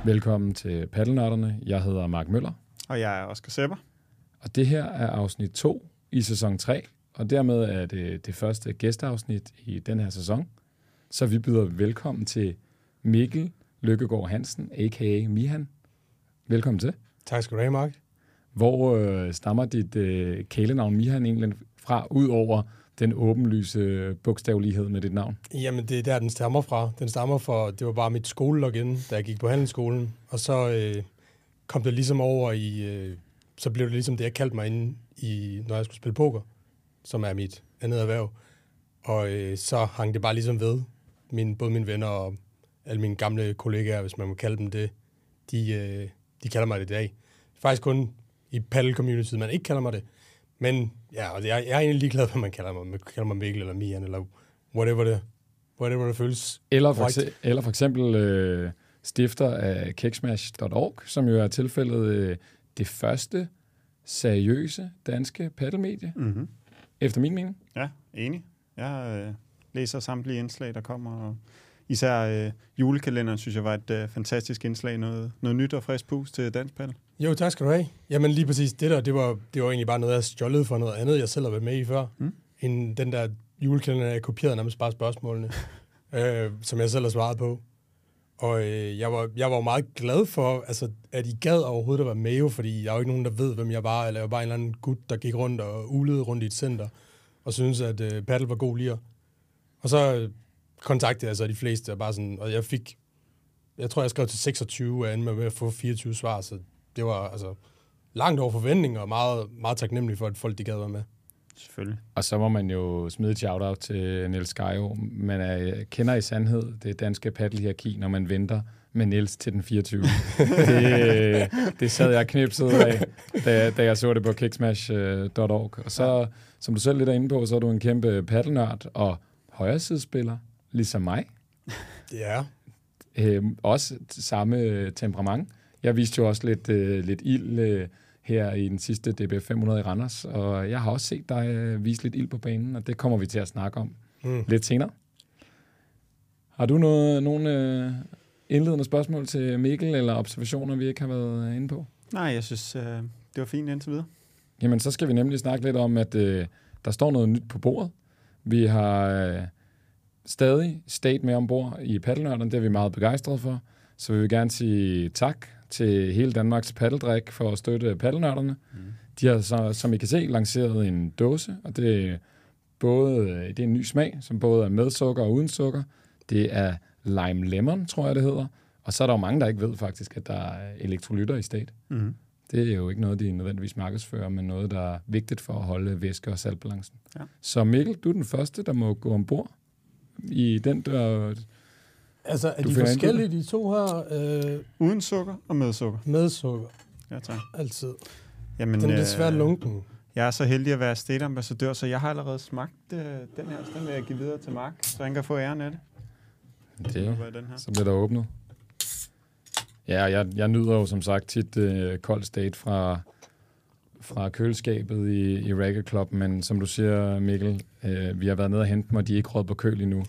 Velkommen til Paddelnørderne. Jeg hedder Mark Møller. Og jeg er Oscar Sepper. Og det her er afsnit 2 i sæson 3, og dermed er det første gæsteafsnit i den her sæson. Så vi byder velkommen til Mikkel Lykkegaard Hansen, a.k.a. Mihan. Velkommen til. Tak skal du have, Mark. Hvor stammer dit kælenavn Mihan egentlig fra, ud over den åbenlyse bogstavelighed med dit navn? Jamen, det er der, den stammer fra. Den stammer fra, det var bare mit skolelogin, da jeg gik på handelsskolen. Og så kom det ligesom over i, så blev det ligesom det, jeg kaldte mig inde i, når jeg skulle spille poker, som er mit andet erhverv. Og så hang det bare ligesom ved. Både mine venner og alle mine gamle kollegaer, hvis man må kalde dem det, de kalder mig det i dag. Faktisk kun i paddle-community, man ikke kalder mig det. Men ja, og jeg er egentlig ligeglad, hvad man kalder mig. Man kalder mig Mikkel eller Mian, eller whatever det føles. Eller for eksempel stifter af Kicksmash.org, som jo er tilfældet det første seriøse danske paddelmedie, efter min mening. Ja, enig. Jeg læser samtlige indslag, der kommer. Og især julekalenderen, synes jeg, var et fantastisk indslag. Noget nyt og frisk pus til dansk paddel. Jo, tak skal du have. Jamen lige præcis det der, det var egentlig bare noget, jeg stjålet for noget andet, jeg selv har været med i før. End den der julekalender, jeg kopierede nærmest bare spørgsmålene, som jeg selv har svaret på. Og jeg var meget glad for, altså, at I gad overhovedet at være med jo, fordi der er jo ikke nogen, der ved, hvem jeg var, eller jeg var bare en eller anden gut, der gik rundt og ulede rundt i et center, og syntes, at paddle var god lige. Og så kontaktede jeg så de fleste, og bare sådan, og jeg tror, jeg skrev til 26, og endte med at få 24 svar, så det var altså langt over forventninger, og meget, meget taknemmelig for, at folk de gad være med. Selvfølgelig. Og så må man jo smide et shout-out til Niels Gejo. Man kender i sandhed det danske paddelhierarki, når man venter med Niels til den 24. det sad jeg knipset af, da jeg så det på kicksmash.org. Og så, som du selv lidt er inde på, så er du en kæmpe paddelnørd og højresidespiller, ligesom mig. Ja. Også samme temperament. Jeg viste jo også lidt ild her i den sidste DBF 500 i Randers, og jeg har også set dig vise lidt ild på banen, og det kommer vi til at snakke om lidt senere. Har du nogle indledende spørgsmål til Mikkel, eller observationer, vi ikke har været inde på? Nej, jeg synes, det var fint indtil videre. Jamen, så skal vi nemlig snakke lidt om, at der står noget nyt på bordet. Vi har stadig state med ombord i Paddelnørderne, det er vi meget begejstrede for, så vi vil gerne sige tak til hele Danmarks paddeldrik for at støtte Paddelnørderne. De har så, som I kan se, lanceret en dåse, og det er en ny smag, som både er med sukker og uden sukker. Det er lime lemon, tror jeg det hedder. Og så er der jo mange, der ikke ved faktisk, at der er elektrolytter i stat. Det er jo ikke noget, de nødvendigvis markedsfører, men noget, der er vigtigt for at holde væske- og saltbalancen. Ja. Så Mikkel, du er den første, der må gå ombord i den der. Altså, er de forskellige, de to her? Uden sukker og med sukker. Med sukker. Ja, tak. Altid. Jamen, den er lidt svært lunken. Jeg er så heldig at være state-ambassadør, så jeg har allerede smagt den her. Så den vil jeg give videre til Mark, så han kan få æren af det. Så bliver der åbnet. Ja, jeg nyder jo som sagt tit kold state fra køleskabet i Racket Club, men som du siger, Mikkel, vi har været nede og hente dem, og de er ikke råd på køl endnu.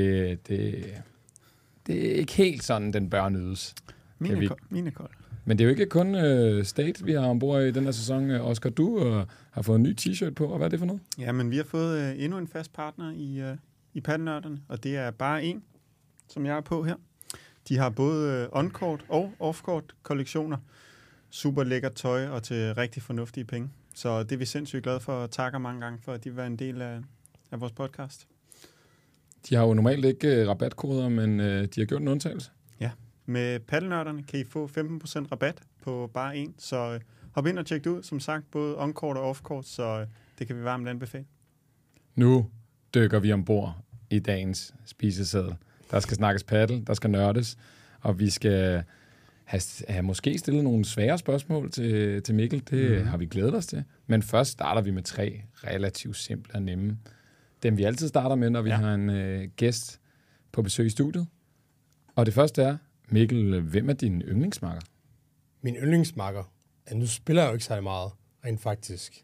Det er ikke helt sådan, den bør nydes. Mine kold. Men det er jo ikke kun state, vi har ombord i den her sæson. Oscar, du har fået en ny t-shirt på, og hvad er det for noget? Ja, men vi har fået endnu en fast partner i Paddelnørderne, og det er bare en, som jeg er på her. De har både on-court og off-court kollektioner. Super lækkert tøj og til rigtig fornuftige penge. Så det er vi sindssygt glade for, og takker mange gange for, at de var en del af vores podcast. De har jo normalt ikke rabatkoder, men de har gjort en undtagelse. Ja, med Paddelnørderne kan I få 15% rabat på bare en, så hop ind og tjek det ud. Som sagt, både on-court og off-court, så det kan vi varmt anbefale. Nu dykker vi ombord i dagens spiseseddel. Der skal snakkes paddel, der skal nørdes, og vi skal have måske stillet nogle svære spørgsmål til Mikkel. Det har vi glædet os til. Men først starter vi med 3 relativt simple og nemme. Dem vi altid starter med, når vi har en gæst på besøg i studiet. Og det første er, Mikkel, hvem er din yndlingsmakker? Min yndlingsmakker? Ja, nu spiller jeg jo ikke så meget, rent faktisk.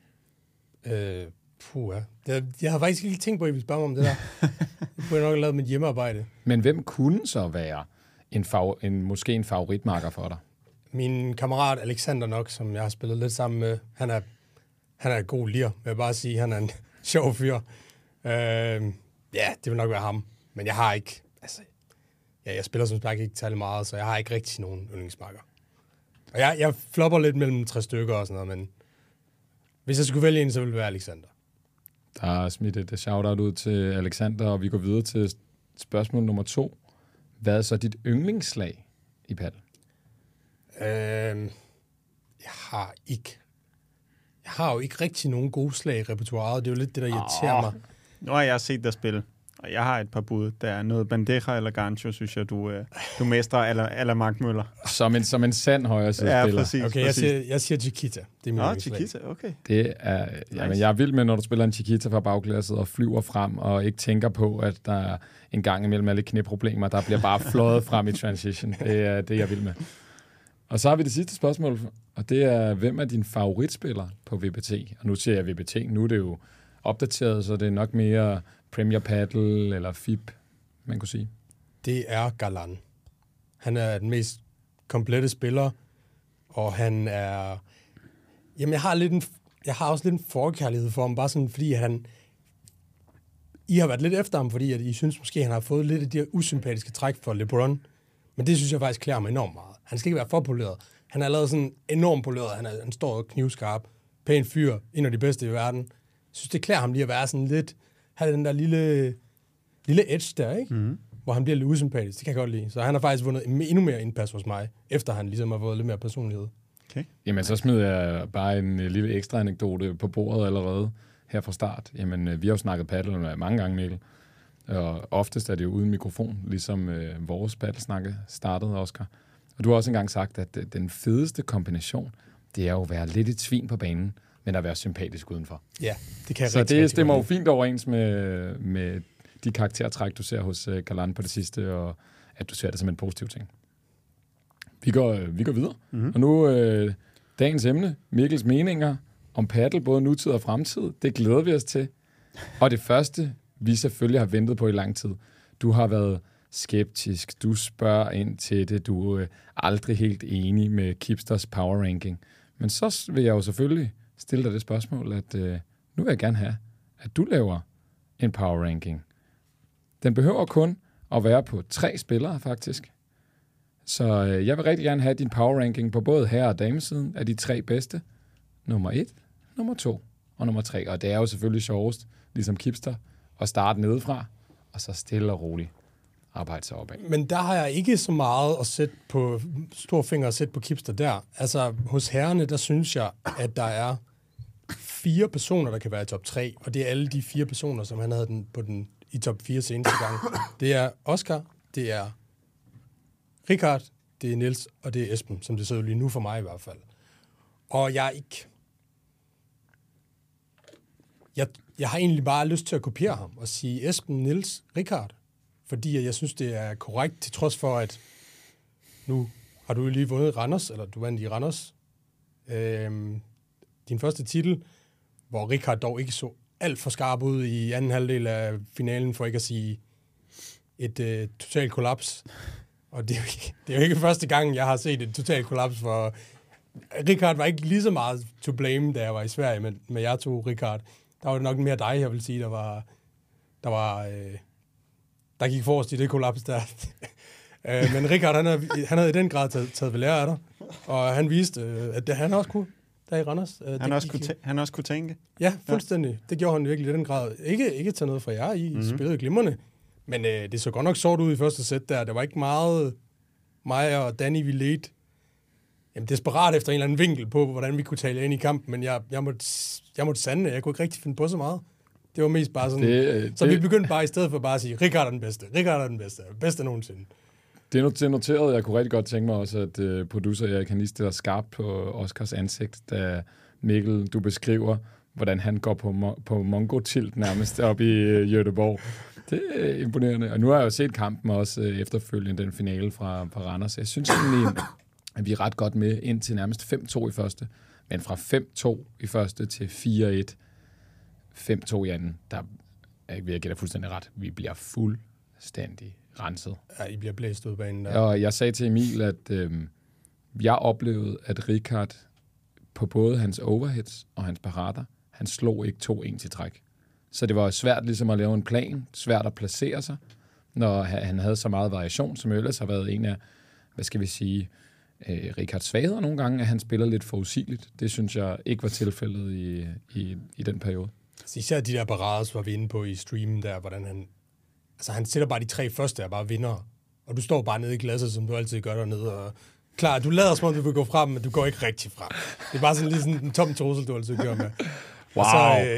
Jeg har faktisk ikke tænkt på, at I vil spørge mig om det der. Det kunne jeg nok have lavet mit hjemmearbejde. Men hvem kunne så være måske en favoritmarker for dig? Min kammerat Alexander nok, som jeg har spillet lidt sammen med, han er et god lir, vil jeg bare sige. Han er en sjov fyr. Ja, det vil nok være ham. Men jeg har ikke... Altså, jeg spiller som sagt ikke særlig meget, så jeg har ikke rigtig nogen yndlingsmarker. Og jeg flopper lidt mellem 3 stykker og sådan noget, men hvis jeg skulle vælge en, så ville det være Alexander. Der er smidt et shout-out ud til Alexander, og vi går videre til spørgsmål nummer 2. Hvad er så dit yndlingsslag i paddel? Jeg har jo ikke rigtig nogen gode slag i repertoiret. Det er jo lidt det, der irriterer mig. Nu har jeg set dig spille, og jeg har et par bud. Der er noget bandeja eller gancho, synes jeg, du mestrer eller Mark Møller. Som en sand højre spiller. Ja, præcis. Okay, præcis. jeg siger Chiquita. Det er min yndlingsslag. Chiquita, okay. Det er, jamen, jeg er vild med, når du spiller en Chiquita fra bagglasset og flyver frem, og ikke tænker på, at der en gang imellem er lidt knæproblemer. Der bliver bare fløjet frem i transition. Det er det, jeg vil med. Og så har vi det sidste spørgsmål, og det er, hvem er din favoritspiller på VBT? Og nu siger jeg VBT, nu er det jo opdateret, så det er nok mere Premier Paddle eller FIB, man kunne sige. Det er Galan. Han er den mest komplette spiller, og han er... Jamen, jeg har også lidt en forkærlighed for ham, bare sådan, fordi I har været lidt efter ham, fordi at I synes måske, han har fået lidt af de her usympatiske træk for LeBron, men det synes jeg faktisk klæder mig enormt meget. Han skal ikke være for poleret. Han er lavet sådan enormt poleret. Han står knivskarp, pæn fyr, en af de bedste i verden. Jeg synes, det klæder ham lige at være sådan lidt... Have den der lille edge der, ikke? Mm-hmm. Hvor han bliver lidt usympatisk. Det kan jeg godt lide. Så han har faktisk vundet endnu mere indpas hos mig, efter han ligesom har fået lidt mere personlighed. Okay. Jamen, så smider jeg bare en lille ekstra anekdote på bordet allerede her fra start. Jamen, vi har jo snakket paddle mange gange, Mikkel. Og oftest er det jo uden mikrofon, ligesom vores paddlesnakke startede, Oscar. Og du har også engang sagt, at den fedeste kombination, det er jo at være lidt et svin på banen, men at være sympatisk udenfor. Ja, det kan jeg så rigtig, det stemmer jo fint overens med de karaktertræk, du ser hos Galan på det sidste, og at du ser det som en positiv ting. Vi går videre. Mm-hmm. Og nu dagens emne, Mikkels meninger om paddle, både nutid og fremtid. Det glæder vi os til. Og det første, vi selvfølgelig har ventet på i lang tid. Du har været skeptisk. Du spørger ind til det. Du er aldrig helt enig med Kipsters power ranking. Men så vil jeg jo selvfølgelig stille dig det spørgsmål, at nu vil jeg gerne have, at du laver en power ranking. Den behøver kun at være på 3 spillere, faktisk. Så jeg vil rigtig gerne have din power ranking på både herre- og damesiden af de 3 bedste. Nummer 1, nummer 2 og nummer 3. Og det er jo selvfølgelig sjovest, ligesom Kipster, at starte nedefra, og så stille og roligt arbejde sig opad. Men der har jeg ikke så meget at sætte på, stor finger at sætte på Kipster der. Altså, hos herrerne, der synes jeg, at der er 4 personer, der kan være i top 3, og det er alle de 4 personer, som han havde i top 4 seneste gang. Det er Oscar, det er Richard, det er Niels, og det er Esben, som det ser ud lige nu for mig i hvert fald. Og jeg har egentlig bare lyst til at kopiere ham og sige Esben, Niels, Richard, fordi jeg synes, det er korrekt, til trods for, at nu har du lige vundet Randers, eller du vandt i Randers, din første titel, hvor Richard dog ikke så alt for skarp ud i anden halvdel af finalen, for ikke at sige et totalt kollaps. Og det er jo ikke første gang, jeg har set et totalt kollaps, for Richard var ikke lige så meget to blame, da jeg var i Sverige med jer to, Richard. Der var det nok mere dig, jeg vil sige, der gik forrest i det kollaps der. Men Richard, han havde i den grad taget ved lære af dig, og han viste, at han også kunne, der i Randers. Han også kunne tænke. Ja, fuldstændig. Ja. Det gjorde han virkelig i den grad. Ikke tage noget fra jer, I spillede glimrende, men det så godt nok sort ud i første sæt der. Der var ikke meget mig og Danny, vi ledte desperat efter en eller anden vinkel på, hvordan vi kunne tale ind i kampen, men jeg måtte sande, jeg kunne ikke rigtig finde på så meget. Det var mest bare sådan, så vi begyndte bare i stedet for bare at sige, Richard er den bedste, bedste nogensinde. Det er noteret, jeg kunne rigtig godt tænke mig også, at producer Erik, han lige stiller skarpt på Oscars ansigt, da Mikkel, du beskriver, hvordan han går på mongo-tilt nærmest op i Göteborg. Det er imponerende. Og nu har jeg jo set kampen også efterfølgende, den finale fra Randers. Jeg synes egentlig, at vi er ret godt med ind til nærmest 5-2 i første, men fra 5-2 i første til 4-1, 5-2 i anden, der vil jeg give dig fuldstændig ret. Vi bliver fuldstændig renset. Ja, I bliver blæst ud af banen der. Og jeg sagde til Emil, at jeg oplevede, at Richard på både hans overheads og hans parader, han slog ikke 2-1 til træk. Så det var svært ligesom at lave en plan, svært at placere sig, når han havde så meget variation, som ellers har været en af, hvad skal vi sige, Richards svagheder nogle gange, at han spiller lidt forudsigeligt. Det synes jeg ikke var tilfældet i den periode. Altså, især de der parader, var vi inde på i streamen der, hvordan han sætter bare de 3 første og bare vinder. Og du står bare nede i glasset, som du altid gør dernede, og klar, du lader som om, du vil gå frem, men du går ikke rigtig frem. Det er bare sådan lige sådan en tom trussel, du altid gør med. Wow,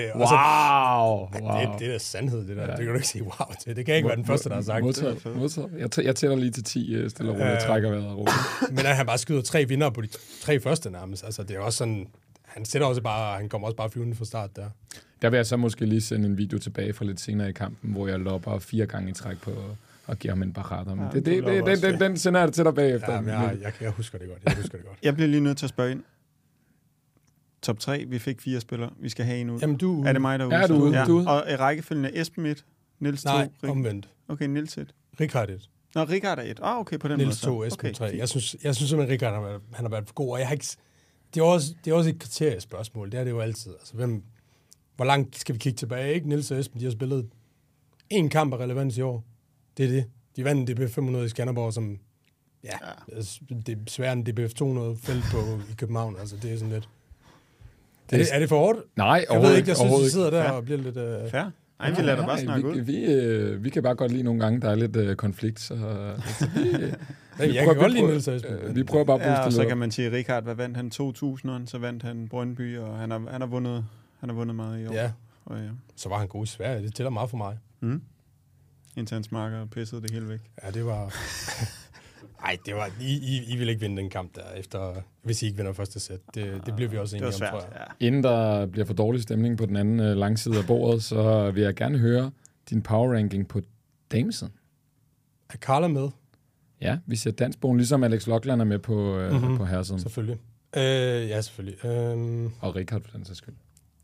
wow. Det er sandhed, det der. Ja. Det kan du ikke sige wow til. Det kan ikke være den første, der har sagt. Modtaget. Jeg tæller lige til 10 stille og roligt, trækker vejret og roligt. Men at han bare skyder 3 vinder på de 3 første nærmest. Altså, det er også sådan, han kommer også bare flyvende fra start der. Der vil jeg så måske lige sende en video tilbage fra lidt senere i kampen, hvor jeg lopper 4 gange i træk på og giver ham en barater. Men den sender jeg til dig bagefter. Ja, men jeg husker det godt. Jeg bliver lige nødt til at spørge ind. Top 3, vi fik 4 spillere. Vi skal have en ud. Jamen, du er det mig, der er ude? Ja, du er ude. Og i rækkefølgen er Esben 1, Niels 2. Nej, omvendt. Okay, Niels 1. Richard 1. Nå, Richard er 1. Okay, på den Niels måde. Niels 2, Esben 3. Jeg synes simpelthen, Richard han har været for god, og jeg har ikke... Det er også et kriteriespørgsmål. Det er det jo altid. Altså, hvor langt skal vi kigge tilbage, ikke? Niels og Esben, de har spillet 1 kamp af relevans i år. Det er det. De vandt DBF 500 i Skanderborg, som... Ja, det er sværere end DBF 200 felt i København. Altså, det er sådan lidt... Er det for hårdt? Nej, jeg ved ikke, jeg synes, vi sidder der og bliver lidt... Fair. Ej, vi lader dig bare snakke ud. Vi kan bare godt lide nogle gange, der er lidt konflikt. Så, jeg kan godt lide Niels og Esben. Vi prøver bare at booste og så kan man sige, Richard, hvad vandt han? 2000'eren, så vandt han Brøndby, og han har vundet meget i år. Ja. Og ja. Så var han god i Sverige. Det tæller meget for mig. Indtil hans marker pissede det hele væk. Ja, det var... Ej, det var... I ville ikke vinde den kamp der, efter, hvis I ikke vinder første sæt. Det bliver vi også enige om, tror jeg. Ja. Inden der bliver for dårlig stemning på den anden langside af bordet, så vil jeg gerne høre din power ranking på damesiden. Er Carla med? Ja, vi ser dansbogen, ligesom Alex Lockland er med på herresiden. Selvfølgelig. Ja, selvfølgelig. Og Richard for den sags skyld.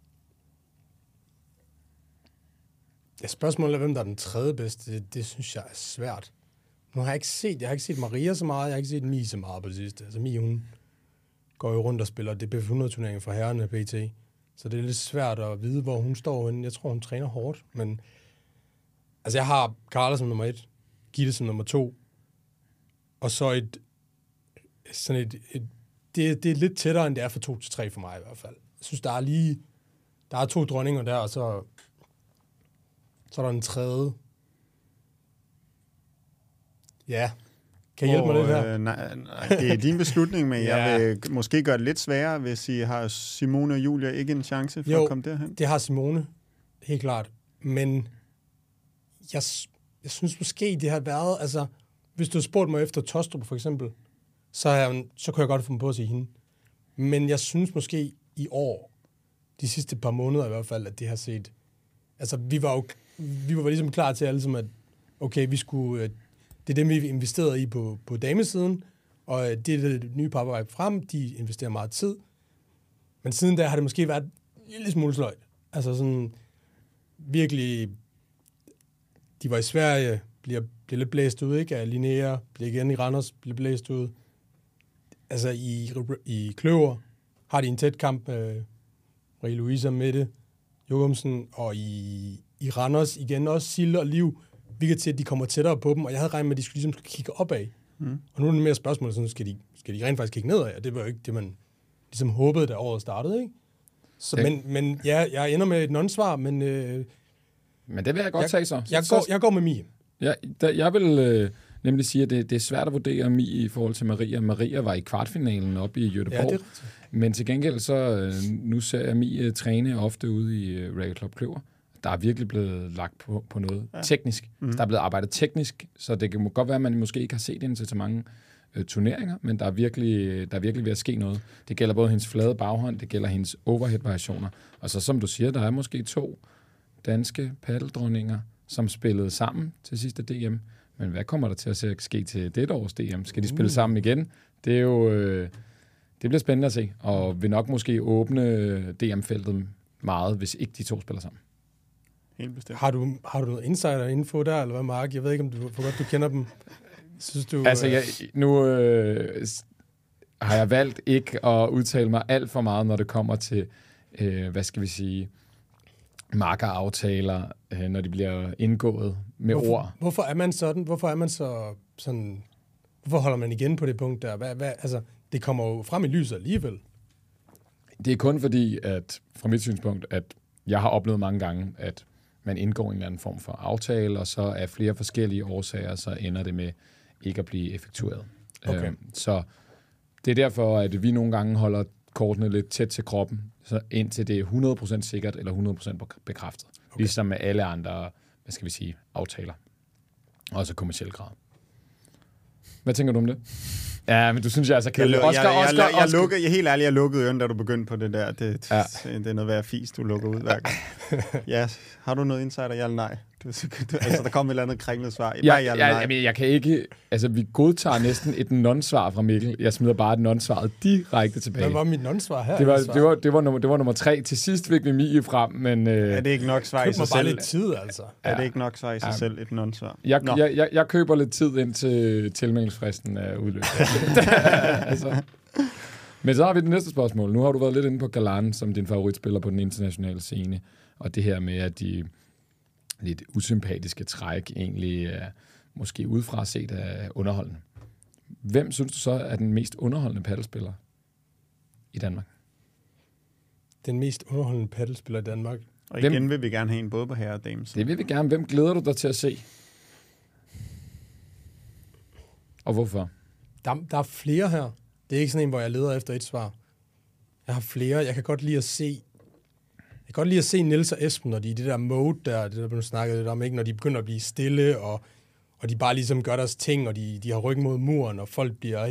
Ja, spørgsmålet er, hvem der er den tredje bedste. Det synes jeg er svært. Nu har jeg ikke set Maria så meget, jeg har ikke set Mie så meget på det sidste. Altså Mie, hun går jo rundt og spiller DBF 100-turneringen for herrerne PT. Så det er lidt svært at vide, hvor hun står henne. Jeg tror, hun træner hårdt, men... Altså, jeg har Carla som nummer 1, Gitte som nummer 2, og så det er lidt tættere, end det er fra 2 til 3 for mig i hvert fald. Jeg synes, der er 2 dronninger der, og så er der en tredje. Ja. Kan jeg hjælpe mig lidt her? Nej, det er din beslutning, men jeg vil måske gøre det lidt sværere, hvis I har Simone og Julia ikke en chance for at komme derhen. Det har Simone, helt klart. Men jeg synes måske, det har været... Altså, hvis du havde spurgt mig efter Tostrup, for eksempel, så kunne jeg godt få mig på at sige hende. Men jeg synes måske i år, de sidste par måneder i hvert fald, at det har set... Altså, vi var ligesom klar til alle som at okay, vi skulle... Det er dem, vi investerede i på damesiden, og det er det nye par vej frem. De investerer meget tid. Men siden da har det måske været en lille smule sløjt. Altså sådan virkelig... De var i Sverige, bliver lidt blæst ud, ikke? Af Linnea, bliver igen i Randers, bliver blæst ud. Altså i Kløver har de en tæt kamp med Marie-Louise og Mette Jokumsen, og i Randers igen også Sille og Liv. Vi kan til, at de kommer tættere på dem, og jeg havde regnet med, at de skulle ligesom kigge opad. Og nu er det mere spørgsmål, sådan, skal de rent faktisk kigge nedad? Og det var jo ikke det, man ligesom håbede, da året startede, ikke? Så, men ja, jeg ender med et non-svar, men... Men det vil jeg godt tage så. Jeg går med Mie. Ja, jeg vil nemlig sige, at det er svært at vurdere Mie i forhold til Maria. Maria var i kvartfinalen oppe i Göteborg. Ja, men til gengæld så, nu ser jeg Mie træne ofte ude i Racquet Club Kløver. Der er virkelig blevet lagt på noget teknisk. Der er blevet arbejdet teknisk, så det kan godt være, at man måske ikke har set hende til så mange turneringer, men der er virkelig ved at ske noget. Det gælder både hendes flade baghånd, det gælder hendes overhead-variationer. Og så som du siger, der er måske 2 danske paddeldronninger, som spillede sammen til sidste DM. Men hvad kommer der til at ske til dette års DM? Skal de spille sammen igen? Det er jo... det bliver spændende at se, og vil nok måske åbne DM-feltet meget, hvis ikke de 2 spiller sammen. Helt bestemt. Har du noget insider-info der, eller hvad, Mark? Jeg ved ikke, hvor godt du kender dem. Synes du... Altså, nu har jeg valgt ikke at udtale mig alt for meget, når det kommer til, hvad skal vi sige, markeraftaler, når de bliver indgået med ord. Hvorfor er man sådan? Hvorfor er man så sådan... Hvorfor holder man igen på det punkt der? Altså, det kommer jo frem i lyset alligevel. Det er kun fordi, at fra mit synspunkt, at jeg har oplevet mange gange, at man indgår en eller anden form for aftale, og så af flere forskellige årsager, så ender det med ikke at blive effektueret. Okay. Så det er derfor, at vi nogle gange holder kortene lidt tæt til kroppen, så indtil det er 100% sikkert eller 100% bekræftet. Okay. Ligesom med alle andre, hvad skal vi sige, aftaler. Også kommerciel grad. Hvad tænker du om det? Ja, men du synes, jeg er så kedelig. Jeg lukkede ørerne, da du begyndte på det der. Det er noget værd fis, du lukker ud hver gang. Ja, har du noget insider, ja eller nej? Altså, der kom et eller andet kringlet svar. Jeg kan ikke... Altså, vi godtager næsten et non-svar fra Mikkel. Jeg smider bare et non-svaret direkte tilbage. Hvad var mit non-svar her? Det var nummer 3. Til sidst fik vi Mie frem, men... Er det ikke nok svar i sig selv? Bare lidt tid, altså. Er det ikke nok svar i sig selv, et non-svar? Jeg køber lidt tid indtil tilmeldingsfristen er udløbet. Altså. Men så har vi det næste spørgsmål. Nu har du været lidt inde på Galan som din favoritspiller på den internationale scene, og det her med, at de lidt usympatiske træk egentlig er måske udefra set af underholdende. Hvem synes du så er den mest underholdende paddelspiller i Danmark? Den mest underholdende paddelspiller i Danmark? Og igen vil vi gerne have en både på herre og dame. Det vil vi gerne. Hvem glæder du dig til at se? Og hvorfor? Der er flere her. Det er ikke sådan en, hvor jeg leder efter et svar. Jeg har flere. Jeg kan godt lide at se Niels og Esben, når de er i det der mode der, det der blev snakket lidt om, ikke? Når de begynder at blive stille, og de bare ligesom gør deres ting, og de har ryggen mod muren, og folk bliver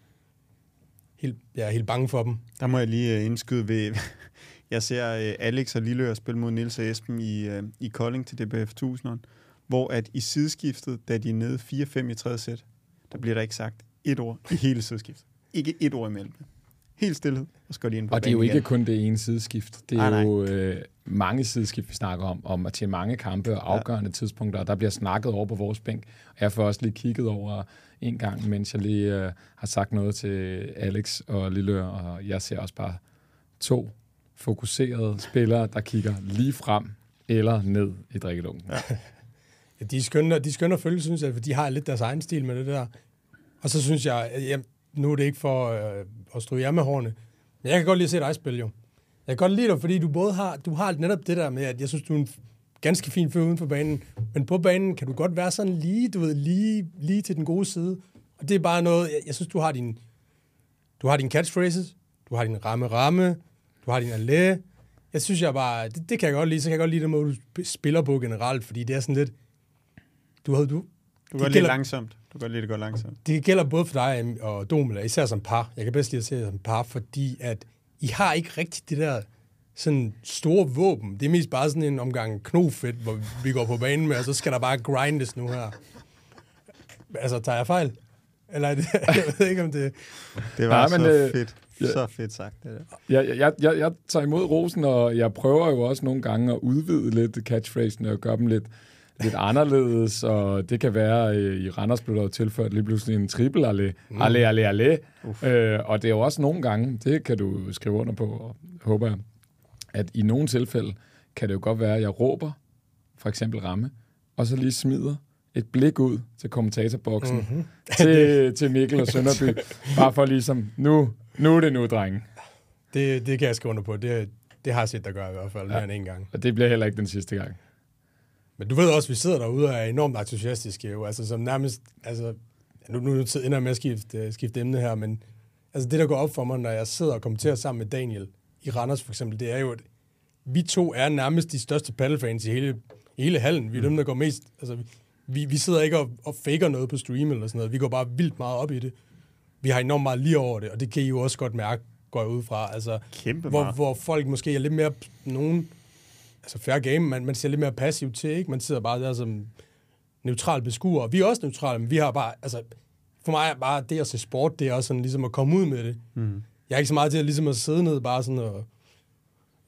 helt bange for dem. Der må jeg lige indskyde ved... Jeg ser Alex og Lilleør spille mod Niels og Esben i Kolding til DBF 1000'eren, hvor at i sideskiftet, da de er nede 4-5 i tredje sæt, der bliver der ikke sagt et ord i hele sideskiftet. Ikke et ord imellem. Helt stillhed, og så går de ind på og det er jo igen. Ikke kun det ene sideskift. Det er jo mange sideskift, vi snakker om at til mange kampe og afgørende tidspunkter, og der bliver snakket over på vores bænk. Og jeg får også lige kigget over en gang, mens jeg lige har sagt noget til Alex og Lilleør, og jeg ser også bare 2 fokuserede spillere, der kigger lige frem eller ned i drikkelunken. Ja, de er skønne at følge, synes jeg, for de har lidt deres egen stil med det der. Og så synes jeg, nu er det ikke for at stryge jer med hårene, men jeg kan godt lide at se dig spille, jo. Jeg kan godt lide dig, fordi du har netop det der med, at jeg synes, du er en ganske fin fyr uden for banen, men på banen kan du godt være sådan lige til den gode side. Og det er bare noget, jeg synes, du har din catchphrases, du har din ramme, du har din allé. Jeg synes bare, det kan jeg godt lide. Så kan jeg godt lide det måde, du spiller på generelt, fordi det er sådan lidt... Du går lidt langsomt. Du kan lide det godt langsomt. Det gælder både for dig og Domela, især som par. Jeg kan bedst lide at se jer som par, fordi at I har ikke rigtig det der sådan store våben. Det er mest bare sådan en omgang knofedt, hvor vi går på banen med, og så skal der bare grindes nu her. Altså, tager jeg fejl? Eller er det, jeg ved ikke, om det... Det var fedt. Så fedt sagt, det der. Jeg tager imod rosen, og jeg prøver jo også nogle gange at udvide lidt catchphrasen og gøre dem lidt anderledes, og det kan være, i Randers blev der tilført lige pludselig en triple allé. Allé. Og det er jo også nogle gange, det kan du skrive under på, og håber jeg, at i nogle tilfælde kan det jo godt være, at jeg råber, for eksempel ramme, og så lige smider et blik ud til kommentatorboksen, til Mikkel og Sønderby, bare for ligesom, nu er det nu, drenge. Det kan jeg skrive under på. Det har jeg set dig gøre i hvert fald mere end en gang. Og det bliver heller ikke den sidste gang. Men du ved også, at vi sidder derude og er enormt entusiastiske, jo. Altså, som nærmest, altså, nu ender jeg med at skifte emne her, men altså, det, der går op for mig, når jeg sidder og kommenterer sammen med Daniel i Randers for eksempel, det er jo, at vi 2 er nærmest de største paddelfans i hele hallen. Vi er dem, der går mest, altså, vi sidder ikke og faker noget på stream eller sådan noget. Vi går bare vildt meget op i det. Vi har enormt meget lige over det, og det kan I jo også godt mærke, går jeg ud fra. Altså, hvor folk måske er lidt mere altså fair game, man ser lidt mere passivt til, ikke? Man sidder bare der som neutral beskuer. Vi er også neutrale, men vi har bare, altså, for mig er bare det at se sport, det er også sådan ligesom at komme ud med det. Jeg er ikke så meget til at, ligesom at sidde ned bare sådan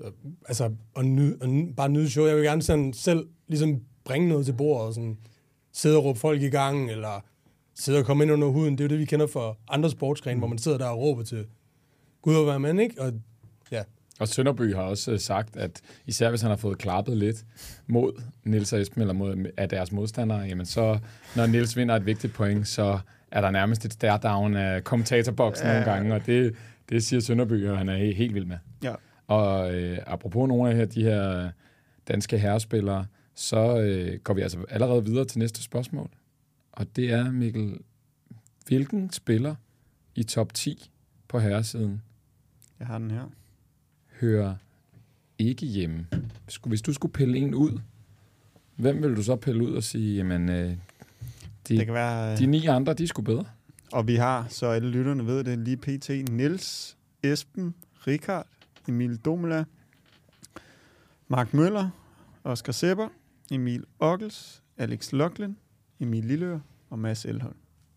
Altså, bare nyde show. Jeg vil gerne sådan selv ligesom bringe noget til bordet, og sådan sidde og råbe folk i gang, eller sidde og komme ind under huden. Det er jo det, vi kender fra andre sportsgrene, hvor man sidder der og råber til Gud og hver mand, ikke? Og ja. Og Sønderby har også sagt, at især hvis han har fået klappet lidt mod Niels og Esben, eller mod af deres modstandere, jamen så, når Niels vinder et vigtigt point, så er der nærmest et stare-down af kommentatorboksen nogle gange, og det siger Sønderby, og han er helt vild med. Ja. Og apropos nogle af de her danske herrespillere, så går vi altså allerede videre til næste spørgsmål. Og det er, Mikkel, hvilken spiller i top 10 på herresiden Jeg har den her. hører ikke hjemme? Hvis du skulle pille en ud, hvem vil du så pille ud og sige, jamen, Det kan være, de 9 andre, de er sgu bedre? og vi har, så alle lytterne ved det, lige pt. Niels, Esben, Richard, Emil Domela, Mark Møller, Oscar Sepper, Emil Ockels, Alex Locklin, Emil Lilleør og Mads Elholm.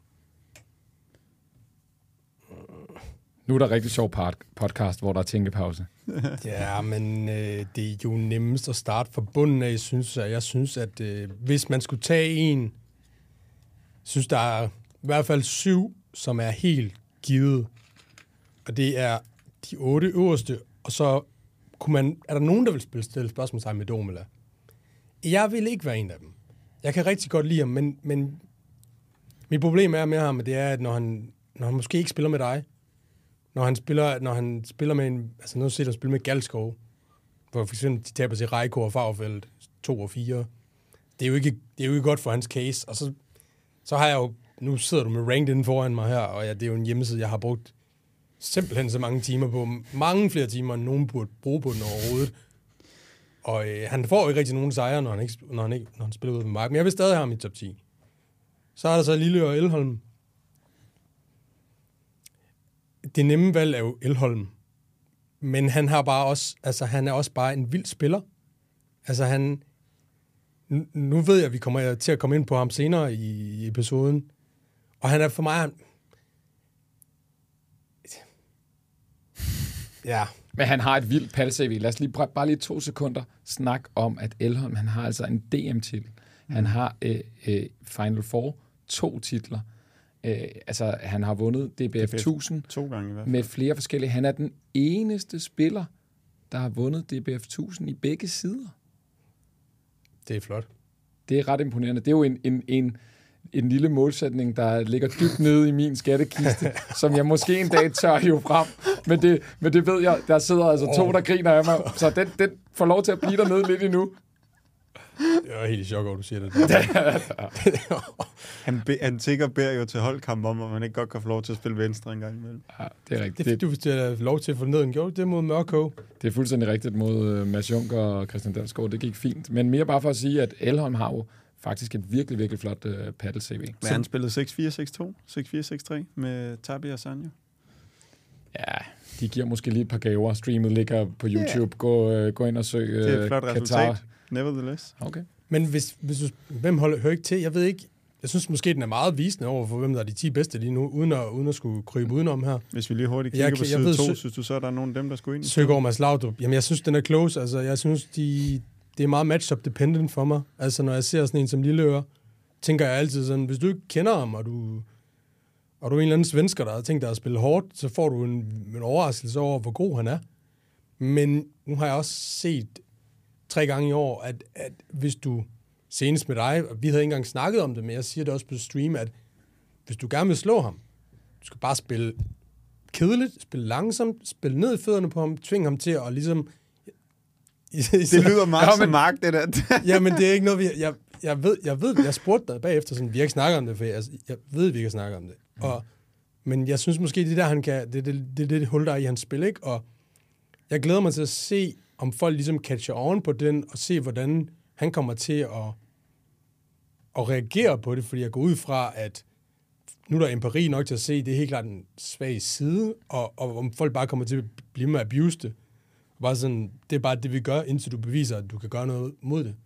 Nu er der rigtig sjov podcast, hvor der er tænkepause. Ja, men det er jo nemmest at starte fra bunden af, synes jeg. Jeg synes, at hvis man skulle tage en, synes der er i hvert fald 7, som er helt givet. Og det er de 8 øverste, og så er der nogen, der vil stille spørgsmålstegn med Domela. Jeg vil ikke være en af dem. Jeg kan rigtig godt lide ham, men mit problem er med ham, det er, at når han måske ikke spiller med dig, når han spiller med en, altså nu ser du spille med Galskov, hvor for eksempel de taber til Reiko og Farveldt 2 og 4. Det er jo ikke godt for hans case. Og så har jeg jo, nu sidder du med ranked inden foran mig her, og det er jo en hjemmeside, jeg har brugt simpelthen så mange timer på. Mange flere timer, end nogen burde bruge på den overhovedet. Og han får jo ikke rigtig nogen sejre, når han spiller ud på marken. Men jeg vil stadig have ham i top 10. Så er der så Lille og Elholm. Det nemme valg er jo Elholm. Men han har bare også, altså han er også bare en vild spiller. Altså nu ved jeg, at vi kommer til at komme ind på ham senere i episoden. Og han er for mig... Ja. Men han har et vildt pal-CV. Lad os bare lige 2 sekunder snakke om, at Elholm, han har altså en DM-titel. Han har Final Four 2 titler. Altså, han har vundet DBF 1000 2 gange i hvert fald. med flere forskellige. Han er den eneste spiller, der har vundet DBF 1000 i begge sider. Det er flot. Det er ret imponerende. Det er jo en lille målsætning, der ligger dybt nede i min skattekiste, som jeg måske en dag tør hive frem. Men det ved jeg, der sidder altså 2, der griner af mig, så den får lov til at blive dernede lidt endnu. Jeg er helt i chok over, du siger det. Han tigger beder jo til holdkamp om, at man ikke godt kan få lov til at spille venstre en gang imellem. Ja, det er rigtigt. Du har lov til at få ned gjorde det mod Mørkå. Det er fuldstændig rigtigt mod Mads Juncker og Christian Dalsgaard. Det gik fint. Men mere bare for at sige, at Elholm har jo faktisk et virkelig, virkelig flot paddle-CV. Men han spillede 6-4-6-2, 6-4-6-3 med Tabi og Sanjo. Ja, de giver måske lige et par gaver. Streamet ligger på YouTube. Gå ind og søg det er et flot resultat. Nevertheless. Okay. Men hvem hører ikke til? Jeg ved ikke. Jeg synes måske, den er meget visende over for, hvem der er de 10 bedste lige nu, uden at skulle krybe udenom her. Hvis vi lige hurtigt kigger på side 2, synes du så, der er nogen af dem, der skulle ind? Søgaard og Mads Laudrup. Jamen, jeg synes, den er close. Altså, jeg synes, det er meget matchup dependent for mig. Altså, når jeg ser sådan en som Lilleøre, tænker jeg altid sådan, hvis du ikke kender ham, og du er en eller anden svensker, der har tænkt dig at spille hårdt, så får du en overraskelse over, hvor god han er. Men nu har jeg også set 3 gange i år, at hvis du senest med dig, og vi havde ikke engang snakket om det, men jeg siger det også på stream, at hvis du gerne vil slå ham, du skal bare spille kedeligt, spille langsomt, spille ned i fødderne på ham, tvinge ham til at ligesom... Det lyder meget som Mark, det der. Ja, men det er ikke noget, jeg ved, jeg spurgte dig bagefter, sådan, vi har ikke snakket om det, for jeg ved, vi kan snakke om det. Men jeg synes måske, det der, han kan, det hul, der er i hans spil, ikke? Og jeg glæder mig til at se, om folk ligesom catcher on på den, og se, hvordan han kommer til at reagere på det, fordi jeg går ud fra, at nu er der empiri nok til at se, det er helt klart en svag side, og om folk bare kommer til at blive med at abuse det. Bare sådan, det er bare det, vi gør, indtil du beviser, at du kan gøre noget mod det.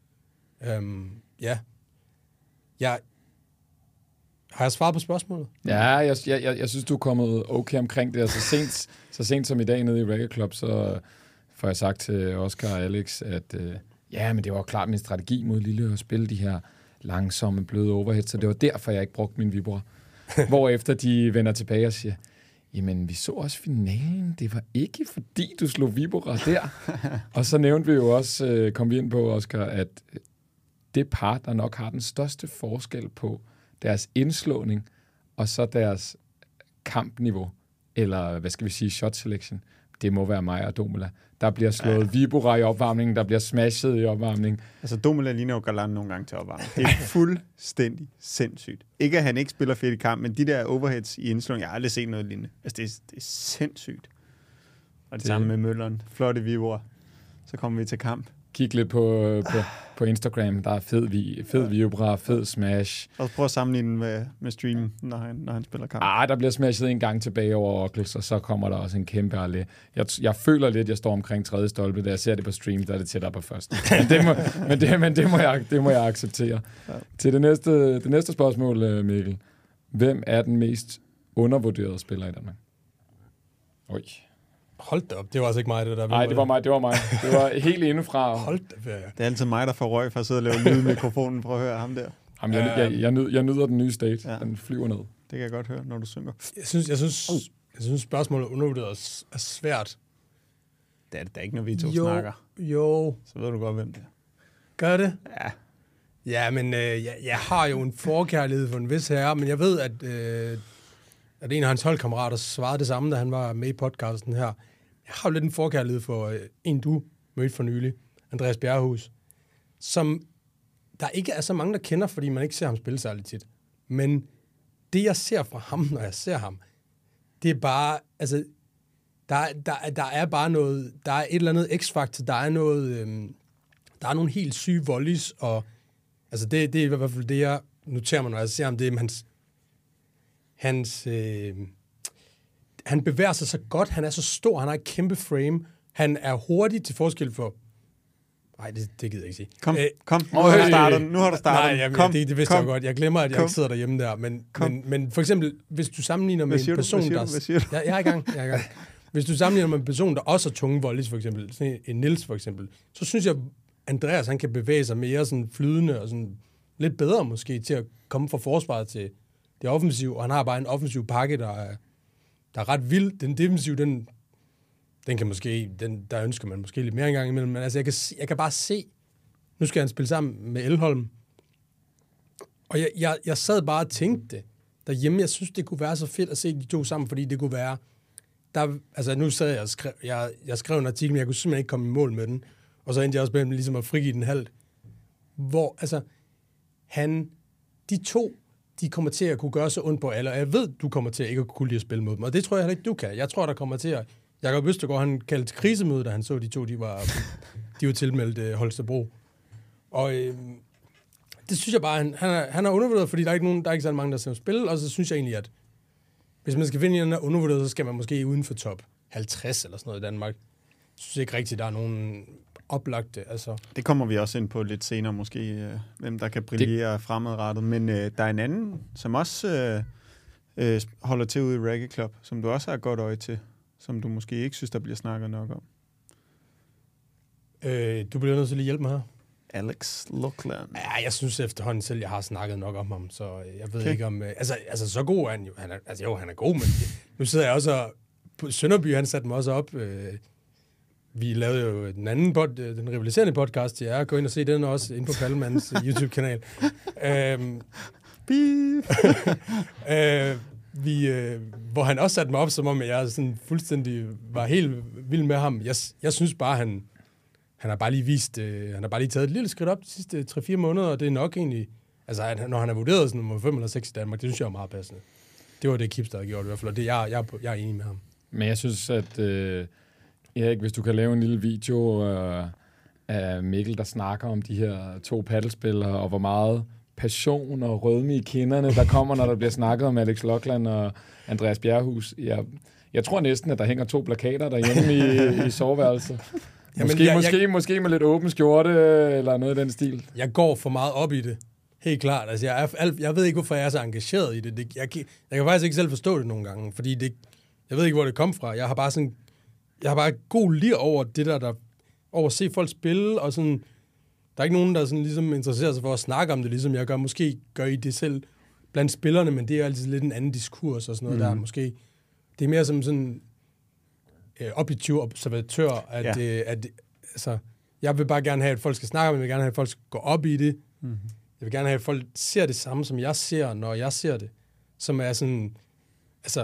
Har jeg svaret på spørgsmålet? Ja, jeg synes, du er kommet okay omkring det, og så sent som i dag nede i Reggae Club, så får jeg sagt til Oscar og Alex, at ja, men det var klart min strategi mod Lille at spille de her langsomme, bløde overheads, så det var derfor, jeg ikke brugte min vibrer. Hvorefter de vender tilbage og siger, jamen, vi så også finalen. Det var ikke, fordi du slog vibrer der. Og så nævnte vi jo også, kom vi ind på, Oscar, at det par, der nok har den største forskel på deres indslåning og så deres kampniveau, eller hvad skal vi sige, shot selection, det må være mig og Domela. Der bliver slået vibura i opvarmningen, der bliver smashet i opvarmningen. Altså, Domela ligner jo Galan nogle gange til opvarmning. Det er fuldstændig sindssygt. Ikke at han ikke spiller fedt i kamp, men de der overheads i indslåning, jeg har aldrig set noget lignende. Altså, det er sindssygt. Og det samme med Mølleren. Flotte vibura. Så kommer vi til kamp. Kig lidt på Instagram. Der er fed vibra, fed smash. Og prøv at sammenligne med streamen, når han spiller kamp. Der bliver smashet en gang tilbage over Ockles, og så kommer der også en kæmpe allé. Jeg føler lidt, jeg står omkring tredje stolpe. Da jeg ser det på stream, der er det tættere på første. Men det må jeg acceptere. Ja. Til det næste spørgsmål, Mikkel. Hvem er den mest undervurderede spiller i Danmark? Oj. Hold da op, det var altså ikke mig, det der. Nej, det var mig. Det var helt indefra. Hold da. Det er altid mig, der får røg for at sidde og lave lyd i mikrofonen for at høre ham der. Jamen, jeg nyder den nye state. Ja. Den flyver ned. Det kan jeg godt høre, når du synger. Jeg synes spørgsmålet undervurderet er svært. Det er det da ikke, når vi to snakker. Jo. Så ved du godt, hvem det er. Gør det? Ja. Ja, men jeg har jo en forkærlighed for en vis herre, men jeg ved, at en af hans holdkammerater svarede det samme, da han var med i podcasten her. Jeg har jo lidt en forkærlighed for en, du mødte for nylig, Andreas Bjerrehus, som der ikke er så mange, der kender, fordi man ikke ser ham spille særlig tit. Men det, jeg ser fra ham, når jeg ser ham, det er bare, altså, der er bare noget, der er et eller andet x-faktor, der er noget, der er nogle helt syge volleys, og altså det er i hvert fald det, jeg noterer mig, når jeg ser ham, det er han bevæger sig så godt, han er så stor, han har et kæmpe frame, han er hurtig til forskel for... Nej, det gider jeg ikke sige. Kom. Nu har du startet. Nej, jamen, det vidste jeg godt. Jeg glemmer, at jeg ikke sidder derhjemme der. Men for eksempel, hvis du sammenligner med en person, der... Jeg er i gang. Hvis du sammenligner med en person, der også har tunge volleys, for eksempel, sådan en Niels for eksempel, så synes jeg, Andreas, han kan bevæge sig mere sådan flydende og sådan lidt bedre måske til at komme fra forsvaret til det offensive, og han har bare en offensiv pakke, der er ret vild. Den defensive, den kan måske, der ønsker man måske lidt mere en gang imellem, men altså, jeg kan bare se, nu skal han spille sammen med Elholm, og jeg sad bare og tænkte det derhjemme. Jeg synes, det kunne være så fedt at se de to sammen, fordi det kunne være, altså nu sad jeg og skrev, jeg skrev en artikel, men jeg kunne simpelthen ikke komme i mål med den, og så endte jeg også med ligesom at frigive den halvt, hvor, altså, de to, de kommer til at kunne gøre så ondt på alle, og jeg ved, du kommer til at ikke at kunne lide at spille mod dem, og det tror jeg heller ikke, du kan. Jeg tror, der kommer til at... Jakob Østergaard, han kaldte til krisemøde, da han så de to, de var tilmeldt Holstebro. Og det synes jeg bare, han er undervurderet, fordi der er ikke så mange, der ser spille, og så synes jeg egentlig, at hvis man skal finde en, der er undervurderet, så skal man måske uden for top 50 eller sådan noget i Danmark. Jeg synes ikke rigtigt, der er nogen oplagte. Altså. Det kommer vi også ind på lidt senere, måske, hvem der kan brillere fremadrettet. Men der er en anden, som også holder til ude i Raggy Club, som du også har godt øje til, som du måske ikke synes, der bliver snakket nok om. Du bliver nødt til at hjælpe mig her. Alex Luckland. Ja, jeg synes efterhånden selv, jeg har snakket nok om ham, så jeg ved ikke om... Altså, så god er han jo. Han er god, men nu sidder jeg også på Sønderby, han satte mig også op. Vi lavede jo den rivaliserende podcast til jer. Gå ind og se den også inde på Pallemans YouTube-kanal. Hvor han også satte mig op, som om jeg sådan fuldstændig var helt vild med ham. Jeg synes bare, han har bare lige vist, han har bare lige taget et lille skridt op de sidste 3-4 måneder, og det er nok egentlig, altså når han er vurderet som nummer 5 eller 6 i Danmark, det synes jeg er meget passende. Det var det, Kips, der havde gjort i hvert fald, og det, jeg er enig med ham. Men jeg synes, at Erik, hvis du kan lave en lille video af Mikkel, der snakker om de her to paddelspillere, og hvor meget passion og rødme i kinderne, der kommer, når der bliver snakket om Alex Luckland og Andreas Bjerrehus. Jeg tror næsten, at der hænger 2 plakater derhjemme i soveværelset. Måske med lidt åben skjorte, eller noget i den stil. Jeg går for meget op i det. Helt klart. Altså, jeg ved ikke, hvorfor jeg er så engageret i det. Jeg kan faktisk ikke selv forstå det nogle gange, fordi jeg ved ikke, hvor det kom fra. Jeg har bare sådan jeg har bare god lir over det der over at se folk spille, og sådan, der er ikke nogen, der sådan ligesom interesserer sig for at snakke om det, ligesom jeg gør. Måske gør I det selv blandt spillerne, men det er altid lidt en anden diskurs og sådan noget der. Måske, det er mere som sådan objektiv observatør, at altså, jeg vil bare gerne have, at folk skal snakke om det, jeg vil gerne have, at folk skal gå op i det. Jeg vil gerne have, at folk ser det samme, som jeg ser, når jeg ser det. Som er sådan, altså,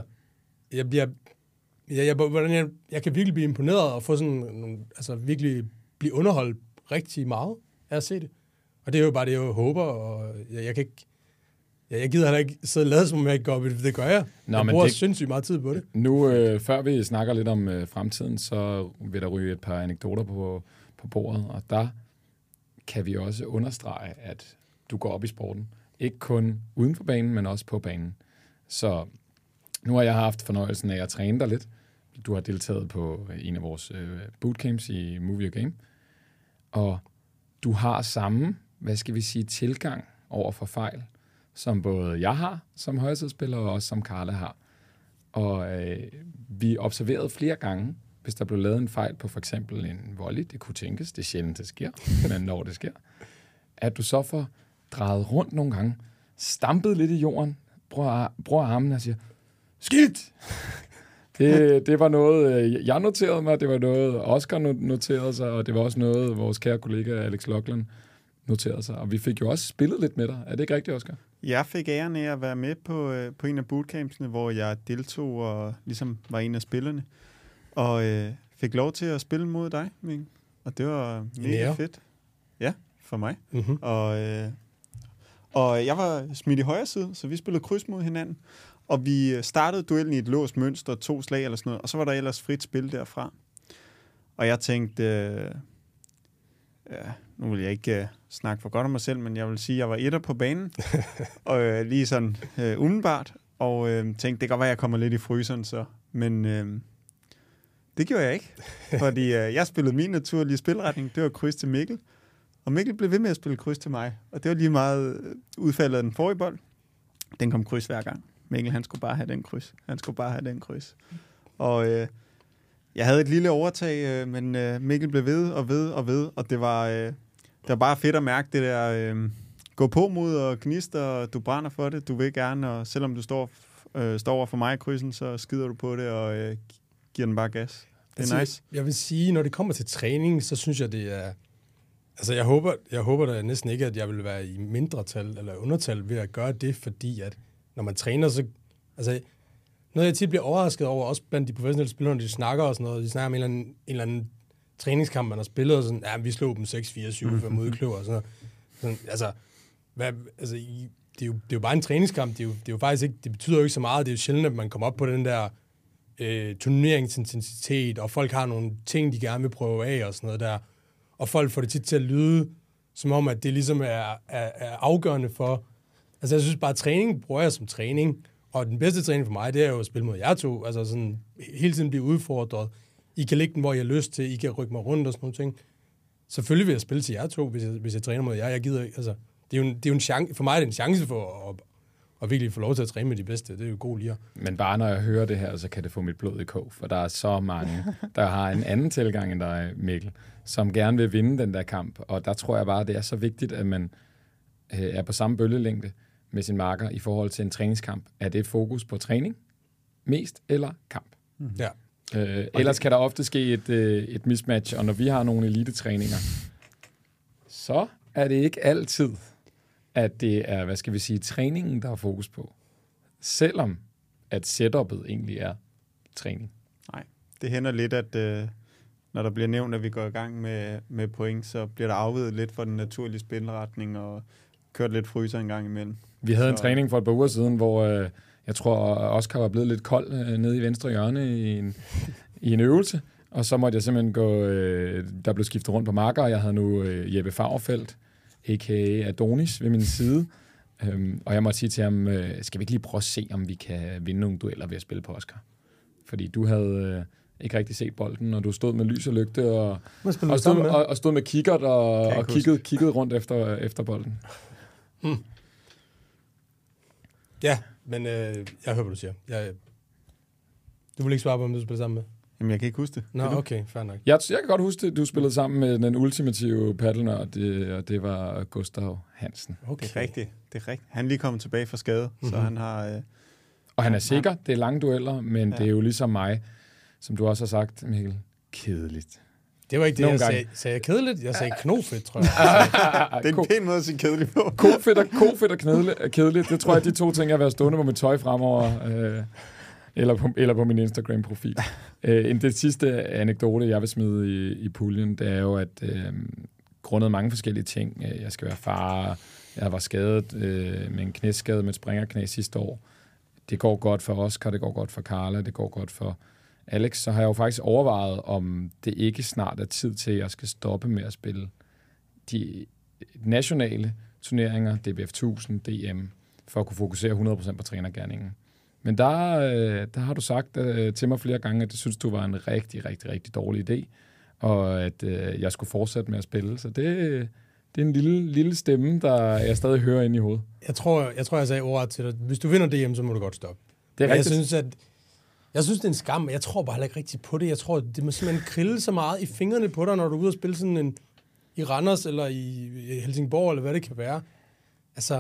jeg kan virkelig blive imponeret og få sådan nogle, altså virkelig blive underholdt rigtig meget af at se det. Og det er jo bare det, jeg håber, og jeg kan ikke, jeg gider heller ikke sidde og lade, som om jeg ikke går op i det. Det gør jeg. Jeg bruger sindssygt meget tid på det. Nu, før vi snakker lidt om fremtiden, så vil der ryge et par anekdoter på bordet, og der kan vi også understrege, at du går op i sporten. Ikke kun uden for banen, men også på banen. Så nu har jeg haft fornøjelsen af at træne dig lidt. Du har deltaget på en af vores bootcamps i Movie Game, og du har samme, tilgang over for fejl, som både jeg har som højresidsspiller, og også som Karla har. Og vi observerede flere gange, hvis der blev lavet en fejl på for eksempel en volley, det kunne tænkes, det er sjældent, det sker, men når det sker, at du så får drejet rundt nogle gange, stampet lidt i jorden, bruger armen og siger, skidt! Det var noget, jeg noterede mig, det var noget, Oscar noterede sig, og det var også noget, vores kære kollega Alex Loughlin noterede sig. Og vi fik jo også spillet lidt med dig. Er det ikke rigtigt, Oscar? Jeg fik æren af at være med på en af bootcampsene, hvor jeg deltog og ligesom var en af spillerne. Og fik lov til at spille mod dig, Mikkel. Og det var mega fedt. Ja, for mig. Mm-hmm. Og jeg var smidt i højre side, så vi spillede kryds mod hinanden. Og vi startede duellen i et låst mønster, 2 slag eller sådan noget, og så var der ellers frit spil derfra. Og jeg tænkte, nu vil jeg ikke snakke for godt om mig selv, men jeg vil sige, at jeg var etter på banen, og lige sådan umiddelbart, og tænkte, det kan godt være, at jeg kommer lidt i fryseren så, men det gjorde jeg ikke, fordi jeg spillede min naturlige spilretning, det var kryds til Mikkel, og Mikkel blev ved med at spille kryds til mig, og det var lige meget udfaldet af den forrige bold. Den kom kryds hver gang. Mikkel, han skulle bare have den kryds. Og jeg havde et lille overtag, men Mikkel blev ved, og det var bare fedt at mærke det der, gå på mod og gnister, og du brænder for det, du vil gerne, og selvom du står over for mig i krydsen, så skider du på det, og giver den bare gas. Det er nice. Jeg vil sige, når det kommer til træning, så synes jeg, det er... Altså, jeg håber da næsten ikke, at jeg vil være i mindretal eller undertal ved at gøre det, fordi at når man træner, så... Altså, noget jeg tit bliver overrasket over, også blandt de professionelle spillere, når de snakker og sådan noget, de snakker om en eller anden træningskamp, man har spillet, og sådan, ja, vi slog dem 6-4-7 for modkløver og sådan noget. Altså, det er jo bare en træningskamp, det er jo faktisk ikke, det betyder jo ikke så meget, det er jo sjældent, at man kommer op på den der turneringsintensitet, og folk har nogle ting, de gerne vil prøve af og sådan noget der, og folk får det tit til at lyde, som om, at det ligesom er afgørende for, altså jeg synes bare, at træning bruger jeg som træning, og den bedste træning for mig, det er jo at spille mod jer to, altså sådan hele tiden blive udfordret. I kan ligge den, hvor I har lyst til, I kan rykke mig rundt og sådan nogle ting. Selvfølgelig vil jeg spille til jer to, hvis jeg træner mod jer. Jeg gider ikke, altså, det er jo en chance, for mig er det en chance for at virkelig få lov til at træne med de bedste. Det er jo god lige. Men bare når jeg hører det her, så kan det få mit blod i kog, for der er så mange, der har en anden tilgang end dig, Mikkel, som gerne vil vinde den der kamp. Og der tror jeg bare, det er så vigtigt, at man er på samme bølgelængde med sin marker i forhold til en træningskamp. Er det fokus på træning mest, eller kamp? Mm-hmm. Ja. Ellers kan der ofte ske et mismatch, og når vi har nogle elitetræninger, så er det ikke altid, at det er, træningen, der er fokus på. Selvom at setupet egentlig er træning. Nej, det hænder lidt, at når der bliver nævnt, at vi går i gang med point, så bliver der afveget lidt for den naturlige spilretning, og kørt lidt fryser en gang imellem. Vi havde en træning for et par uger siden, hvor jeg tror, Oscar var blevet lidt kold nede i venstre hjørne i en øvelse, og så måtte jeg simpelthen gå, der blev skiftet rundt på marker, og jeg havde nu Jeppe Fagerfeldt, a.k.a. Adonis, ved min side, og jeg måtte sige til ham, skal vi ikke lige prøve at se, om vi kan vinde nogle dueller ved at spille på Oscar? Fordi du havde ikke rigtig set bolden, og du stod med lys og lygte, og stod med kikkert, og kiggede rundt efter bolden. Ja, men jeg hører, hvad du siger. Du vil ikke svare på, om du spiller sammen med? Jamen, jeg kan ikke huske det. Nå, okay, fair nok. Jeg kan godt huske det. Du spillede sammen med den ultimative paddelnørd, og det var Gustav Hansen. Okay. Det er rigtigt. Han er lige kommet tilbage fra skade, så han har... Og han er sikker. Det er lange dueller, men det er jo ligesom mig, som du også har sagt, Mikkel, kedeligt. Det var ikke det, jeg sagde. Sagde jeg kedeligt? Jeg sagde knofedt, tror jeg. Det er en pæn måde at sige kedeligt på. Kofedt og kedeligt. Det tror jeg, de to ting er været stående på mit tøj fremover, eller på min Instagram-profil. Det sidste anekdote, jeg vil smide i puljen, det er jo, at grundet mange forskellige ting, jeg skal være far, jeg var skadet med en knæskade med et springerknæ sidste år. Det går godt for Oscar, det går godt for Carla, det går godt for Alex, så har jeg jo faktisk overvejet, om det ikke snart er tid til, at jeg skal stoppe med at spille de nationale turneringer, DBF 1000, DM, for at kunne fokusere 100% på trænergerningen. Men der har du sagt til mig flere gange, at det synes du var en rigtig, rigtig, rigtig dårlig idé, og at jeg skulle fortsætte med at spille. Så det er en lille stemme, der jeg stadig hører inde i hovedet. Jeg tror, jeg sagde ordret til dig. Hvis du vinder DM, så må du godt stoppe. Det er rigtigt. Jeg synes, det er en skam, men jeg tror bare heller ikke rigtigt på det. Jeg tror, det må simpelthen krille så meget i fingrene på dig, når du er ude og spille sådan en i Randers eller i Helsingborg, eller hvad det kan være. Altså,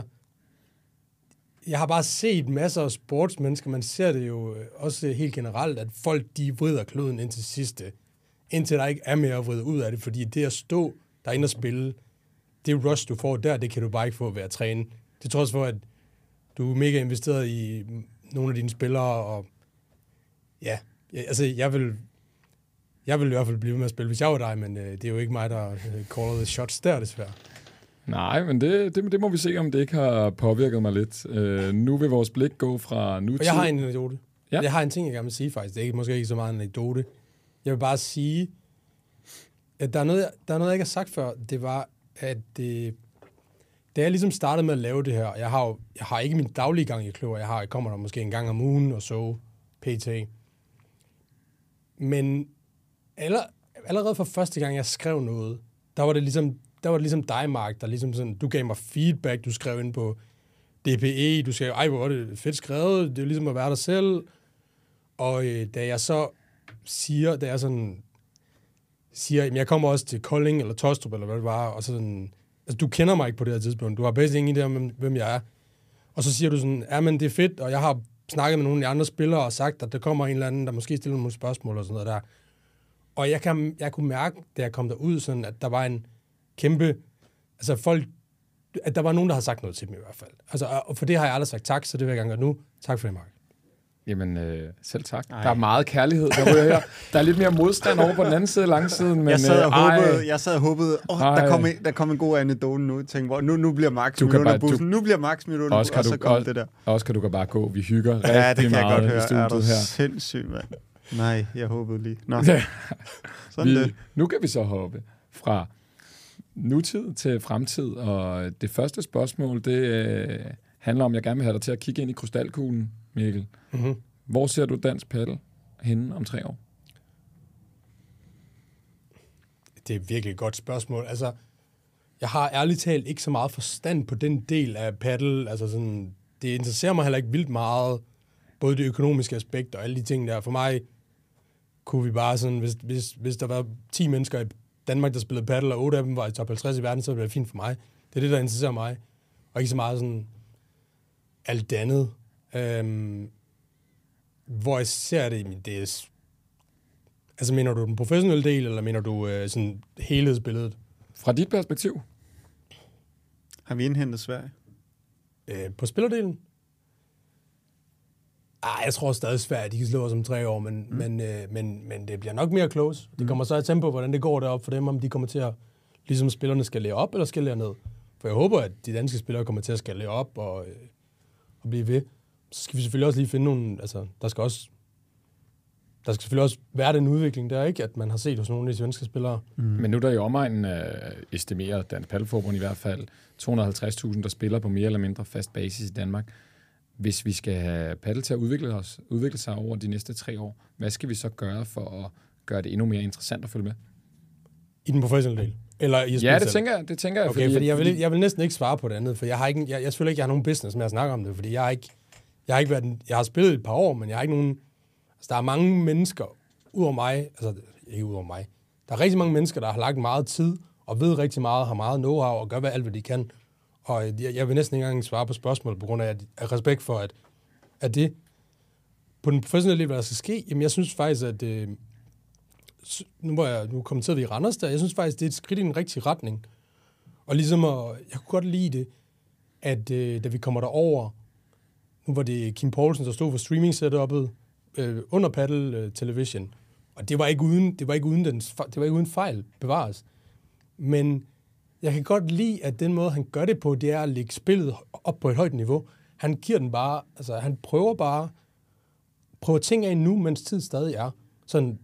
jeg har bare set masser af sportsmennesker, man ser det jo også helt generelt, at folk, de vrider kloden indtil sidste, indtil der ikke er mere at vride ud af det, fordi det at stå derinde og spille, det rush, du får der, det kan du bare ikke få ved at træne. Det trods for, at du er mega investeret i nogle af dine spillere, og ja, altså jeg vil i hvert fald blive med at spille, hvis jeg var dig, men det er jo ikke mig, der caller the shots der, desværre. Nej, men det må vi se, om det ikke har påvirket mig lidt. Nu vil vores blik gå fra nutid. Og jeg har en anekdote. Ja. Jeg har en ting, jeg gerne vil sige faktisk. Det er måske ikke så meget en anekdote. Jeg vil bare sige, at der er noget, jeg ikke har sagt før. Det var, at da jeg ligesom startede med at lave det her, jeg har ikke min daglige gang i kløver. Jeg kommer der måske en gang om ugen og så PT. Men allerede fra første gang, jeg skrev noget, der var det ligesom dig, Mark, der ligesom sådan, du gav mig feedback, du skrev ind på DPE, du skrev, ej, hvor er det fedt skrevet, det er jo ligesom at være dig selv. Og da jeg siger, jamen, jeg kommer også til Kolding eller Tostrup, eller hvad det var, og sådan, altså, du kender mig ikke på det her tidspunkt, du har bedst ingen idé om, hvem jeg er. Og så siger du sådan, ja, men det er fedt, og jeg har snakket med nogle af de andre spillere og sagt, at der kommer en eller anden, der måske stiller nogle spørgsmål og sådan noget der. Og jeg kunne mærke, da jeg kom derud, sådan, at der var en kæmpe, altså folk, at der var nogen, der havde sagt noget til dem i hvert fald. Altså, og for det har jeg aldrig sagt tak, så det vil jeg gerne gøre nu. Tak for det, Mark. Jamen, selv tak. Ej. Der er meget kærlighed, der ryger her. Der er lidt mere modstand over på den anden side af langsiden, men jeg sad og håbede, der kom en god anekdote nu. Jeg tænkte, nu bliver Max smidt under bussen. Nu bliver Max smidt under bussen, og så kommer det der. Også kan du bare gå. Vi hygger rigtig meget. Ja, det kan jeg godt høre. Er du sindssygt, mand. Nej, jeg håbede lige. Nå. Sådan det. Nu kan vi så hoppe fra nutid til fremtid, og det første spørgsmål, det handler om, at jeg gerne vil have dig til at kigge ind i krystalkuglen, Mikkel. Mm-hmm. Hvor ser du dansk paddel henne om 3 år? Det er virkelig et godt spørgsmål. Altså, jeg har ærligt talt ikke så meget forstand på den del af paddel. Altså sådan, det interesserer mig heller ikke vildt meget, både det økonomiske aspekt og alle de ting der. For mig kunne vi bare sådan, hvis der var 10 mennesker i Danmark, der spillede paddel, og 8 af dem var i top 50 i verden, så ville det være fint for mig. Det er det, der interesserer mig. Og ikke så meget sådan alt det andet. Hvor jeg ser det, det er... Altså, mener du den professionelle del, eller mener du sådan helhedsbilledet? Fra dit perspektiv? Har vi indhentet Sverige? På spillerdelen? Jeg tror stadig Sverige, de kan slå os om 3 år, men det bliver nok mere close. Det kommer så et tempo, hvordan det går derop for dem, om de kommer til at, ligesom spillerne skal lære op, eller skal lære ned. For jeg håber, at de danske spillere kommer til at skal lære op og blive ved. Så skal vi selvfølgelig også lige finde nogle, altså, der skal selvfølgelig også være den udvikling der, ikke? At man har set hos nogle af de svenske spillere. Men nu er der i omegnen estimeret, Dansk Paddelforbund i hvert fald, 250.000, der spiller på mere eller mindre fast basis i Danmark. Hvis vi skal have paddel til at udvikle sig over de næste 3 år, hvad skal vi så gøre for at gøre det endnu mere interessant at følge med? I den professionelle del? Eller i ja, det tænker jeg. Okay, fordi jeg vil næsten ikke svare på det andet, for jeg selvfølgelig ikke, jeg har nogen business med at snakke om det, fordi jeg har spillet et par år, men jeg har ikke nogen... Altså, der er mange mennesker ud over mig, altså ikke ud over mig, der er rigtig mange mennesker, der har lagt meget tid, og ved rigtig meget, har meget know-how, og gør alt, hvad de kan. Og jeg vil næsten ikke engang svare på spørgsmål, på grund af respekt for, at det på den professionelle liv, hvad der skal ske, jamen jeg synes faktisk, at nu kommenterede vi i Randers der, jeg synes faktisk, det er et skridt i den rigtige retning. Og ligesom, jeg kunne godt lide det, at da vi kommer derover, nu var det Kim Poulsen, der stod for streaming-setup'et under Paddle Television, og det var ikke uden fejl bevares. Men jeg kan godt lide, at den måde, han gør det på, det er at lægge spillet op på et højt niveau. Han giver den bare, altså han prøver ting af nu, mens tid stadig er. Sådan,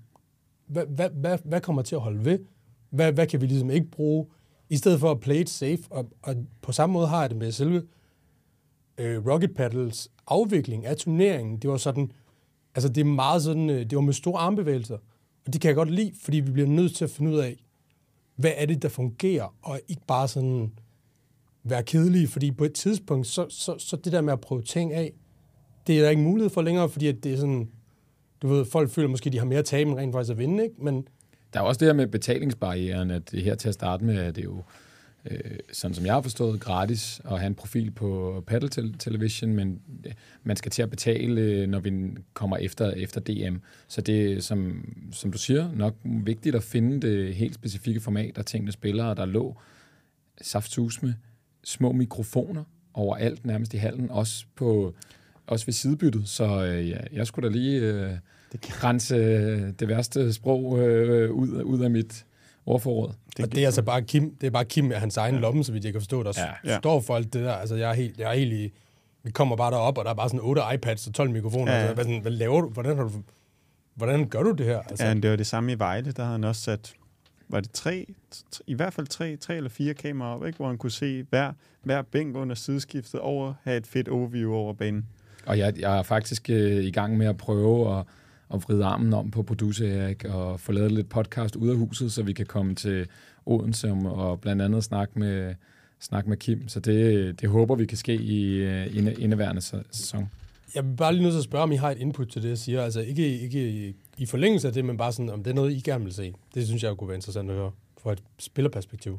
hvad kommer til at holde ved? Hvad kan vi ligesom ikke bruge? I stedet for at play it safe. Og på samme måde har jeg det med selve Rocket Paddles afvikling af turneringen. Det var sådan, altså det er meget sådan, det var med store armbevægelser. Og det kan jeg godt lide, fordi vi bliver nødt til at finde ud af, hvad er det, der fungerer, og ikke bare sådan være kedelige, fordi på et tidspunkt, så det der med at prøve ting af, det er der ikke mulighed for længere, fordi at det er sådan, du ved, folk føler måske, de har mere at tabe end rent faktisk at vinde, ikke? Men der er også det her med betalingsbarrieren, at det her til at starte med, at det er jo, sådan som jeg har forstået, gratis at have en profil på Paddle Television, men man skal til at betale, når vi kommer efter DM. Så det er, som du siger, nok vigtigt at finde det helt specifikke format, der tingene spiller, og der lå saftsus med små mikrofoner overalt, nærmest i hallen, også ved sidebyttet. Så jeg skulle da lige rense det værste sprog ud af mit ordforråd. Og det er altså bare Kim, det er bare Kim med hans egen lomme, så vidt jeg kan forstå, der står for alt det der. Altså jeg er helt i, vi kommer bare derop, og der er bare sådan 8 iPads og 12 mikrofoner. Ja. Altså, hvad laver du? Hvordan gør du det her? Altså. Ja, det var det samme i Vejle, der havde han også sat, var det i hvert fald tre eller 4 kameraer op, ikke? Hvor han kunne se hver bænk under sideskiftet over, have et fedt overview over banen. Og jeg er faktisk i gang med at prøve at vride armen om på producer Erik og få lavet lidt podcast ud af huset, så vi kan komme til Odense og blandt andet snakke med Kim. Så det håber vi kan ske i indeværende sæson. Jeg vil bare lige nødt til at spørge, om I har et input til det, jeg siger. Altså ikke i forlængelse af det, men bare sådan, om det er noget, I gerne vil se. Det synes jeg kunne være interessant at høre fra et spillerperspektiv.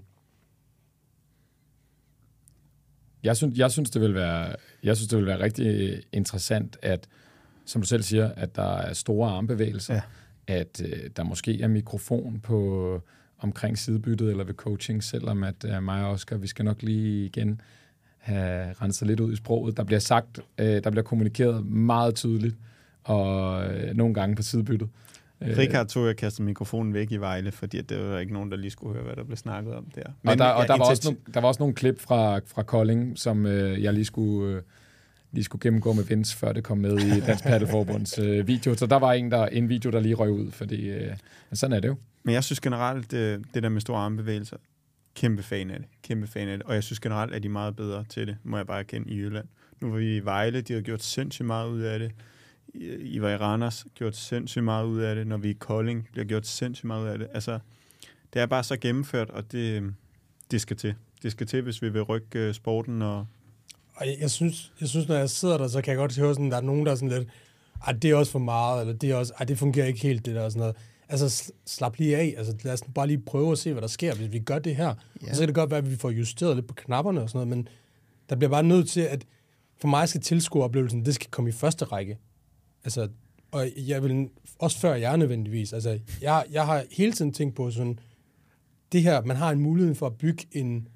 Jeg synes, det vil være rigtig interessant, at, som du selv siger, at der er store armbevægelser, at der måske er mikrofon på omkring sidebyttet eller ved coaching, selvom at mig og Oscar, vi skal nok lige igen have renset lidt ud i sproget. Der bliver sagt, der bliver kommunikeret meget tydeligt, og nogle gange på sidebyttet. Richard tog jeg kastet mikrofonen væk i Vejle, fordi det var ikke nogen, der lige skulle høre, hvad der blev snakket om der. Men der var også nogle klip fra Kolding, som jeg lige skulle gennemgå med Vince, før det kom med i Dansk Paddelforbunds video. Så der var en video, der lige røg ud, fordi men sådan er det jo. Men jeg synes generelt, det der med store armbevægelser, kæmpe fan af det. Og jeg synes generelt, at de er meget bedre til det, må jeg bare erkende, i Jylland. Nu var vi i Vejle, de har gjort sindssygt meget ud af det. I var i Randers, gjort sindssygt meget ud af det. Når vi er i Kolding, bliver gjort sindssygt meget ud af det. Altså, det er bare så gennemført, og det skal til. Det skal til, hvis vi vil rykke sporten. Og jeg synes, når jeg sidder der, så kan jeg godt høre, sådan, der er nogen, der er sådan lidt, det er også for meget, eller det er også, det fungerer ikke helt, det der og sådan noget. Altså, slap lige af. Altså, lad os bare lige prøve at se, hvad der sker, hvis vi gør det her. Ja. Og så kan det godt være, at vi får justeret lidt på knapperne og sådan noget, men der bliver bare nødt til, at for mig skal tilskueroplevelsen, det skal komme i første række. Altså, og jeg vil også før jeg nødvendigvis. Altså, jeg har hele tiden tænkt på sådan, det her, man har en mulighed for at bygge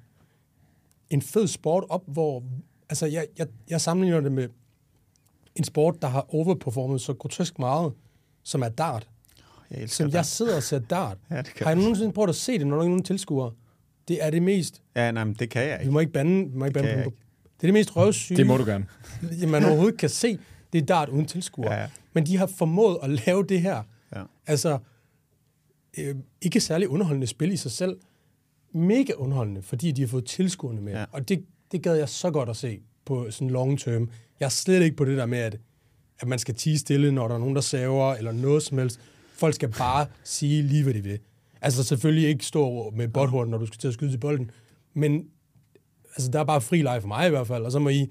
en fed sport op, hvor, altså, jeg sammenligner det med en sport, der har overperformet så grotesk meget, som er dart. Jeg sidder og ser dart. Ja, har jeg nogensinde prøvet at se det, når der er nogen tilskuere? Det er det mest... Ja, nej, men det kan jeg ikke. Vi må ikke bande. Det er det mest røvsyge. Det må du gerne. Man overhovedet kan se, det er dart uden tilskuere. Ja. Men de har formået at lave det her. Ja. Altså, ikke særlig underholdende spil i sig selv. Mega underholdende, fordi de har fået tilskuerne med. Ja. Og det gad jeg så godt at se på sådan long term. Jeg er slet ikke på det der med, at man skal tie stille, når der er nogen, der saver, eller noget som helst. Folk skal bare sige lige, hvad de vil. Altså selvfølgelig ikke stå med botthorn, når du skal til at skyde til bolden. Men altså, der er bare fri leg for mig i hvert fald. Og så må I...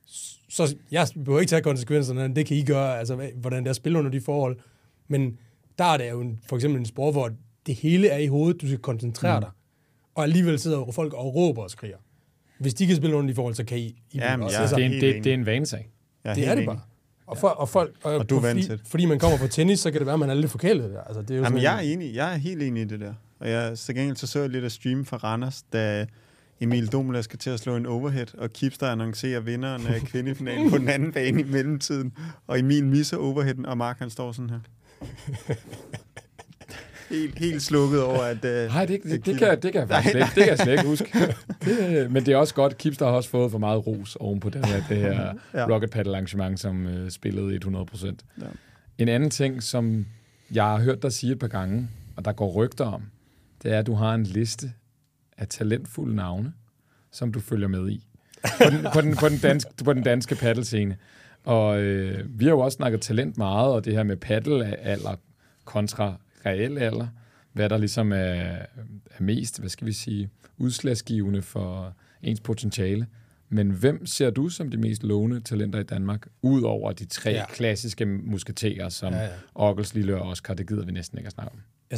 Så jeg behøver ikke tage konsekvenserne, det kan I gøre, altså hvordan der spiller under de forhold. Men der er det jo for eksempel en sport, hvor det hele er i hovedet, du skal koncentrere dig. Og alligevel sidder folk og råber og skriger. Hvis de kan spille under de forhold, så kan I også. Det er en vanesag. Det er det bare. Og du er vant til det. Fordi man kommer fra tennis, så kan det være, at man er lidt forkælet der. Altså, det er jo Jamen, jeg er enig. Jeg er helt enig i det der. Og så gengæld så jeg lidt af stream fra Randers, da Emil Domela skal til at slå en overhead, og Kipster annoncerer vinderen af kvindefinalen på den anden bane i mellemtiden. Og Emil misser overheaden, og Mark han står sådan her. Helt slukket over, at... Nej, det kan jeg slet ikke huske. Men det er også godt. Kipster har også fået for meget ros oven på det her Rocket Paddle arrangement, som spillede 100%. Ja. En anden ting, som jeg har hørt dig sige et par gange, og der går rygter om, det er, at du har en liste af talentfulde navne, som du følger med i. På den danske paddlescene. Og vi har jo også snakket talent meget, og det her med paddelalder kontra reel alder, hvad der ligesom er mest, hvad skal vi sige, udslagsgivende for ens potentiale. Men hvem ser du som de mest lovende talenter i Danmark, ud over de 3 klassiske musketerer, som Ockels, og Oscar, det gider vi næsten ikke at snakke om? Jeg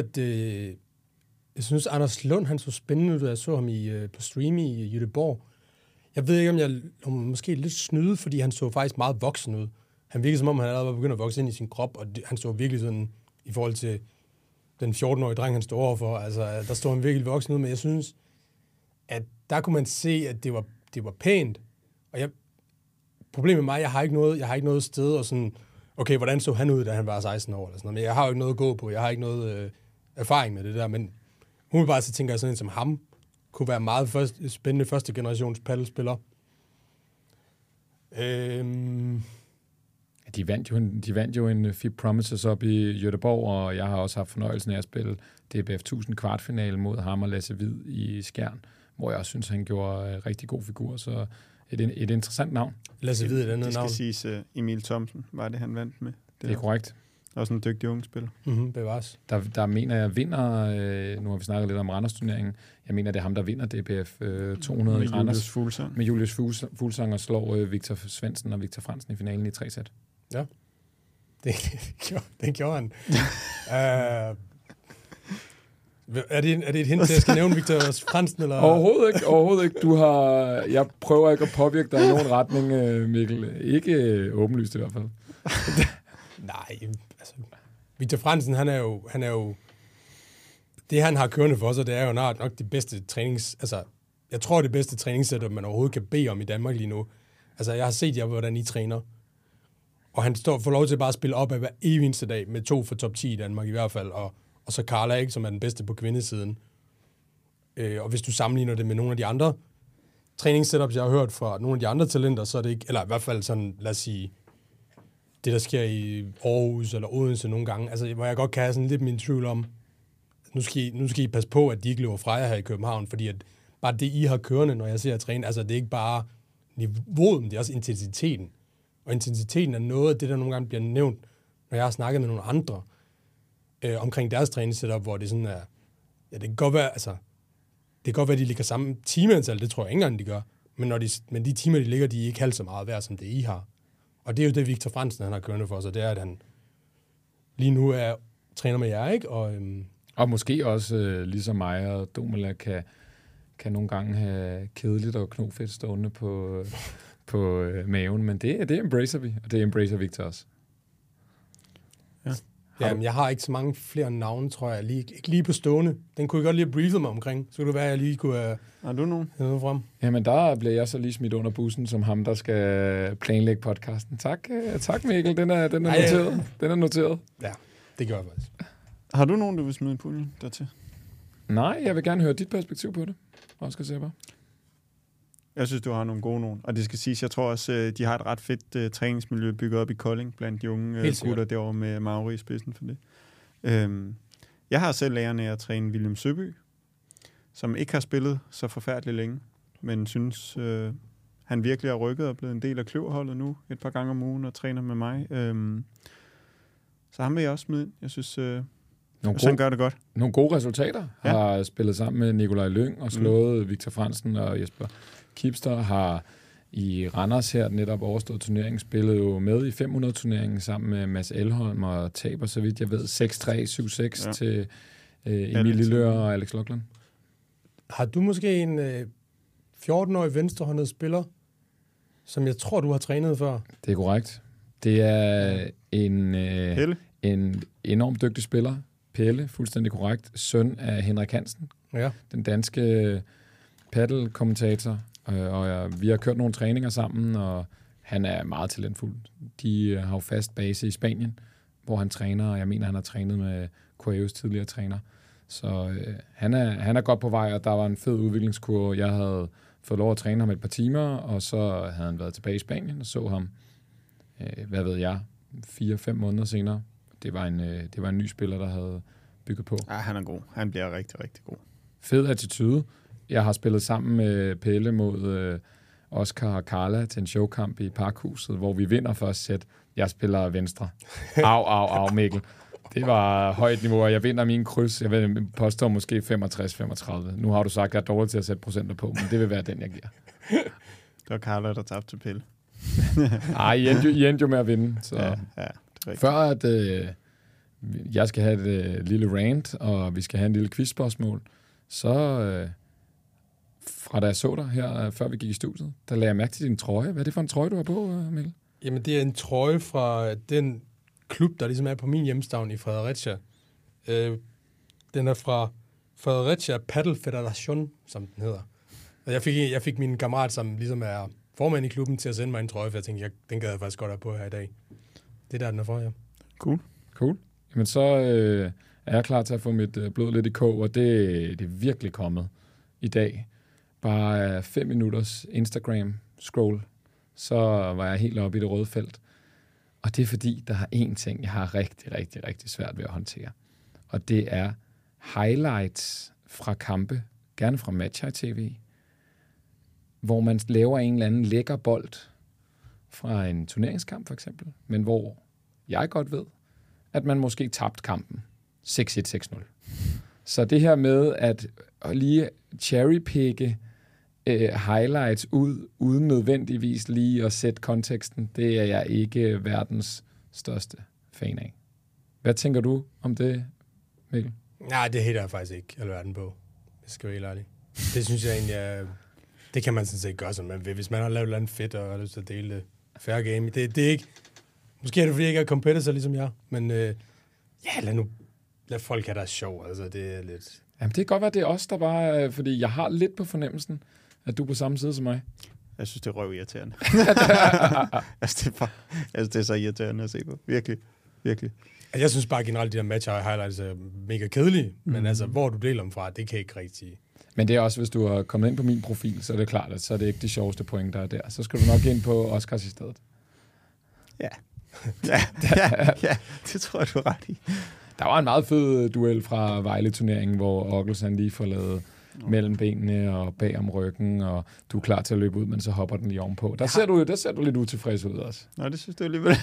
synes, Anders Lund, han så spændende ud, da jeg så ham på stream i Göteborg. Jeg ved ikke, om måske lidt snyde, fordi han så faktisk meget voksen ud. Han virkede, som om han allerede var begyndt at vokse ind i sin krop, og han så virkelig sådan, i forhold til den 14-årige dreng, han stod overfor. Altså, der stod han virkelig voksen ud, men jeg synes, at der kunne man se, at det var pænt. Og problemet med mig, jeg har ikke noget sted, og sådan, okay, hvordan så han ud, da han var 16 år, eller sådan noget. Men jeg har jo ikke noget at gå på, jeg har ikke noget erfaring med det der, men umiddelbart så tænker jeg sådan en som ham, kunne være meget spændende første generations paddelspiller. De vandt jo en FIB Promises op i Göteborg, og jeg har også haft fornøjelsen af at spille DBF 1000 kvartfinale mod ham og Lasse Hvid i Skjern, hvor jeg også synes, han gjorde rigtig god figur, så et interessant navn. Lasse Hvid, det skal siges, Emil Thomsen var det, han vandt med. Det er korrekt. Også en dygtig unge spiller. Bevares. Der mener jeg vinder, nu har vi snakket lidt om Randers-turneringen, jeg mener, det er ham, der vinder DBF 200 i Randers. Med Julius Fuglsang og slår Victor Svendsen og Victor Fransen i finalen i 3 sæt. Ja, det gjorde han. Er det et hint til, at jeg skal nævne Victor Fransen? Eller? Overhovedet ikke. Jeg prøver ikke at påvirke dig i nogen retning, Mikkel. Ikke åbenlyst i hvert fald. Nej, altså, Victor Fransen, han er jo det, han har kørende for sig, det er jo nok det bedste jeg tror, det bedste træningssetup, man overhovedet kan bede om i Danmark lige nu. Altså, jeg har set jer, hvordan I træner. Og han får lov til bare at spille op af hver eneste dag med 2 for top 10 i Danmark i hvert fald, og så Carla, ikke, som er den bedste på kvindesiden. Og hvis du sammenligner det med nogle af de andre træningssetups, jeg har hørt fra nogle af de andre talenter, så er det ikke, eller i hvert fald sådan, lad os sige, det der sker i Aarhus eller Odense nogle gange, altså hvor jeg godt kan have sådan lidt min tvivl om, nu skal I passe på, at de ikke løber fra jer her i København, fordi at bare det, I har kørende, når jeg ser jer træne, altså det er ikke bare niveauet, men det er også intensiteten. Og intensiteten er noget af det, der nogle gange bliver nævnt, når jeg har snakket med nogle andre omkring deres træningssetup, hvor det sådan er, ja, det kan godt være, de ligger samme timeantal, det tror jeg ikke engang, de gør, men de timer, de ligger, de er ikke halvt så meget værd, som det I har. Og det er jo det, Victor Fransen, han har kørende for sig, det er, at han lige nu træner med jer, ikke? Og måske også, ligesom mig og Domela, kan nogle gange have kedeligt og knofedt stående på maven, men det embracer vi, og det embracer Victor også. Ja, men jeg har ikke så mange flere navne, tror jeg. Ikke lige på stående. Den kunne jeg godt lige have briefet mig omkring. Så kunne det være, at jeg lige kunne har du nogen? Noget frem. Jamen, der bliver jeg så lige smidt under bussen, som ham, der skal planlægge podcasten. Tak Mikkel. Den er noteret. Den er noteret. Ja, det gør jeg faktisk. Har du nogen, du vil smide i puljen dertil? Nej, jeg vil gerne høre dit perspektiv på det. Oscar Sepper. Jeg synes, du har nogle gode nogen. Og det skal siges, jeg tror også, de har et ret fedt træningsmiljø bygget op i Kolding, blandt de unge gutter derovre med Mauri i spidsen for det. Jeg har selv læren af at træne William Søby, som ikke har spillet så forfærdeligt længe, men synes, han virkelig er rykket og blevet en del af kløverholdet nu et par gange om ugen og træner med mig. Så ham vil jeg også smide ind. Jeg synes, sådan gør det godt. Nogle gode resultater. Ja. Har spillet sammen med Nikolaj Lyng og slået Victor Fransen og Jesper Kipster. Har i Randers her, netop overstået turneringen, spillede jo med i 500-turneringen sammen med Mads Elholm og taber, så vidt jeg ved, 6-3, 7-6 til Emil Lillør og Alex Lokland. Har du måske en 14-årig venstrehåndet spiller, som jeg tror, du har trænet før? Det er korrekt. Det er en enormt dygtig spiller. Pelle, fuldstændig korrekt. Søn af Henrik Hansen, den danske paddle-kommentator. Og vi har kørt nogle træninger sammen, og han er meget talentfuld. De har jo fast base i Spanien, hvor han træner, og jeg mener, han har trænet med Coeus tidligere træner. Så han er godt på vej, og der var en fed udviklingskurve. Jeg havde fået lov at træne ham et par timer, og så havde han været tilbage i Spanien og så ham, 4-5 måneder senere. Det var en ny spiller, der havde bygget på. Ja, han er god. Han bliver rigtig, rigtig god. Fed attitude. Jeg har spillet sammen med Pelle mod Oscar og Carla til en showkamp i Parkhuset, hvor vi vinder første sæt. Jeg spiller venstre. Au, Mikkel. Det var højt niveau, og jeg vinder min kryds. Jeg vil påstå måske 65-35. Nu har du sagt, at jeg er dårlig til at sætte procenter på, men det vil være den, jeg giver. Det var Carla, der tabte til Pelle. Ej, I endte jo med at vinde. Så. Ja, det er rigtigt. Før at jeg skal have et lille rant, og vi skal have en lille quizspørgsmål, så fra da jeg så dig her, før vi gik i studiet, der lagde jeg mærke til din trøje. Hvad er det for en trøje, du har på, Mikkel? Jamen, det er en trøje fra den klub, der ligesom er på min hjemstavn i Fredericia. Den er fra Fredericia Paddle Federation, som den hedder. Og jeg fik min kammerat, som ligesom er formand i klubben, til at sende mig en trøje, for jeg tænkte, den gad jeg faktisk godt have på her i dag. Det er der, den er for, ja. Cool. Jamen, så er jeg klar til at få mit blod lidt i kog, og det er virkelig kommet i dag. Bare 5 minutters Instagram-scroll, så var jeg helt oppe i det røde felt. Og det er fordi, der er én ting, jeg har rigtig, rigtig, rigtig svært ved at håndtere. Og det er highlights fra kampe, gerne fra Match TV, hvor man laver en eller anden lækker bold fra en turneringskamp for eksempel, men hvor jeg godt ved, at man måske tabte kampen 6-1, 6-0. Så det her med at lige cherrypicke highlights ud, uden nødvendigvis lige at sætte konteksten, det er jeg ikke verdens største fan af. Hvad tænker du om det, Mikkel? Nej, det hætter jeg faktisk ikke alverden på. Det skal være helt ærligt. Det synes jeg egentlig det kan man sådan set gøre, som man vil. Hvis man har lavet noget fedt og har lyst til at dele det. Fair game. Det er ikke... Måske er det, fordi jeg ikke er competitor ligesom jeg, men lad folk have deres sjov. Altså, det er lidt... Jamen, det kan godt være, det er os, der bare... Fordi jeg har lidt på fornemmelsen, at du er på samme side som mig. Jeg synes, det er røvirriterende. Det er så irriterende at se på. Virkelig. Virkelig. Jeg synes bare generelt, de der match highlights er mega kedelige, men altså, hvor du deler dem fra, det kan ikke rigtig... Men det er også, hvis du har kommet ind på min profil, så er det klart, at så er det ikke de sjoveste point, der er der. Så skal du nok ind på Oscars i stedet. Ja, det tror jeg, du er ret i. Der var en meget fed duel fra Vejle-turneringen, hvor Ockels han lige får lavet mellem benene og bag om ryggen, og du er klar til at løbe ud, men så hopper den lige ovenpå. Der ser du lidt utilfreds ud også. Nå, det synes du alligevel.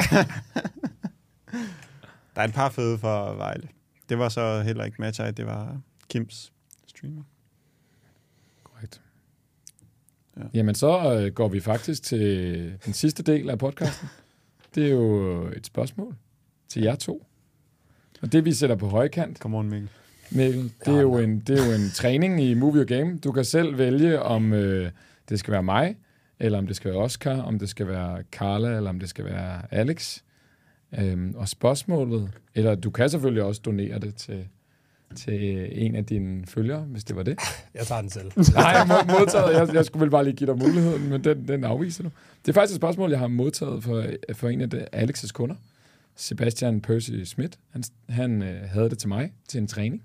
Der er et par fede for Vejle. Det var så heller ikke match, det var Kims streamer. Korrekt. Ja. Jamen, så går vi faktisk til den sidste del af podcasten. Det er jo et spørgsmål til jer to. Og det, vi sætter på højkant... Come on, Mikkel, det er jo en træning i Movie og Game. Du kan selv vælge, om det skal være mig, eller om det skal være Oscar, om det skal være Carla, eller om det skal være Alex. Og spørgsmålet... Eller du kan selvfølgelig også donere det til en af dine følgere, hvis det var det. Jeg tager den selv. Nej, modtaget. Jeg skulle vel bare lige give dig muligheden, men den afviser du. Det er faktisk et spørgsmål, jeg har modtaget for en af Alex's kunder. Sebastian Percy Schmidt. Han havde det til mig til en træning.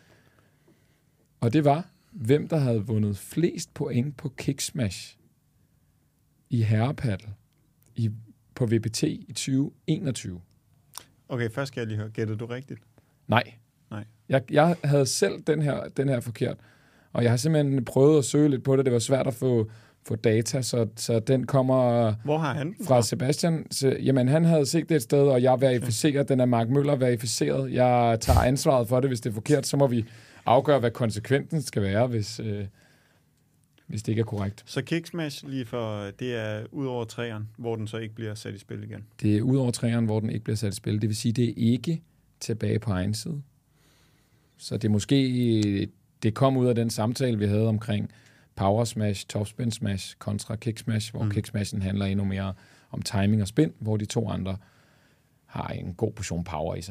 Og det var, hvem der havde vundet flest point på Kicksmash i herrepaddle på VPT i 2021. Okay, først skal jeg lige høre. Gættede du rigtigt? Nej. Jeg havde selv den her forkert, og jeg har simpelthen prøvet at søge lidt på det. Det var svært at få data, så den kommer... Hvor har han den fra Sebastian. Jamen, han havde set det et sted, og jeg verificerer, den er Mark Møller verificeret. Jeg tager ansvaret for det, hvis det er forkert, så må vi afgøre, hvad konsekvensen skal være, hvis... hvis det ikke er korrekt. Så kicksmash lige for, det er ud over træeren, hvor den så ikke bliver sat i spil igen. Det er ud over træeren, hvor den ikke bliver sat i spil. Det vil sige, det er ikke tilbage på egen side. Så det er måske, det kom ud af den samtale, vi havde omkring power smash, topspin smash kontra kick smash, hvor kicksmashen handler endnu mere om timing og spin, hvor de to andre har en god portion power i sig.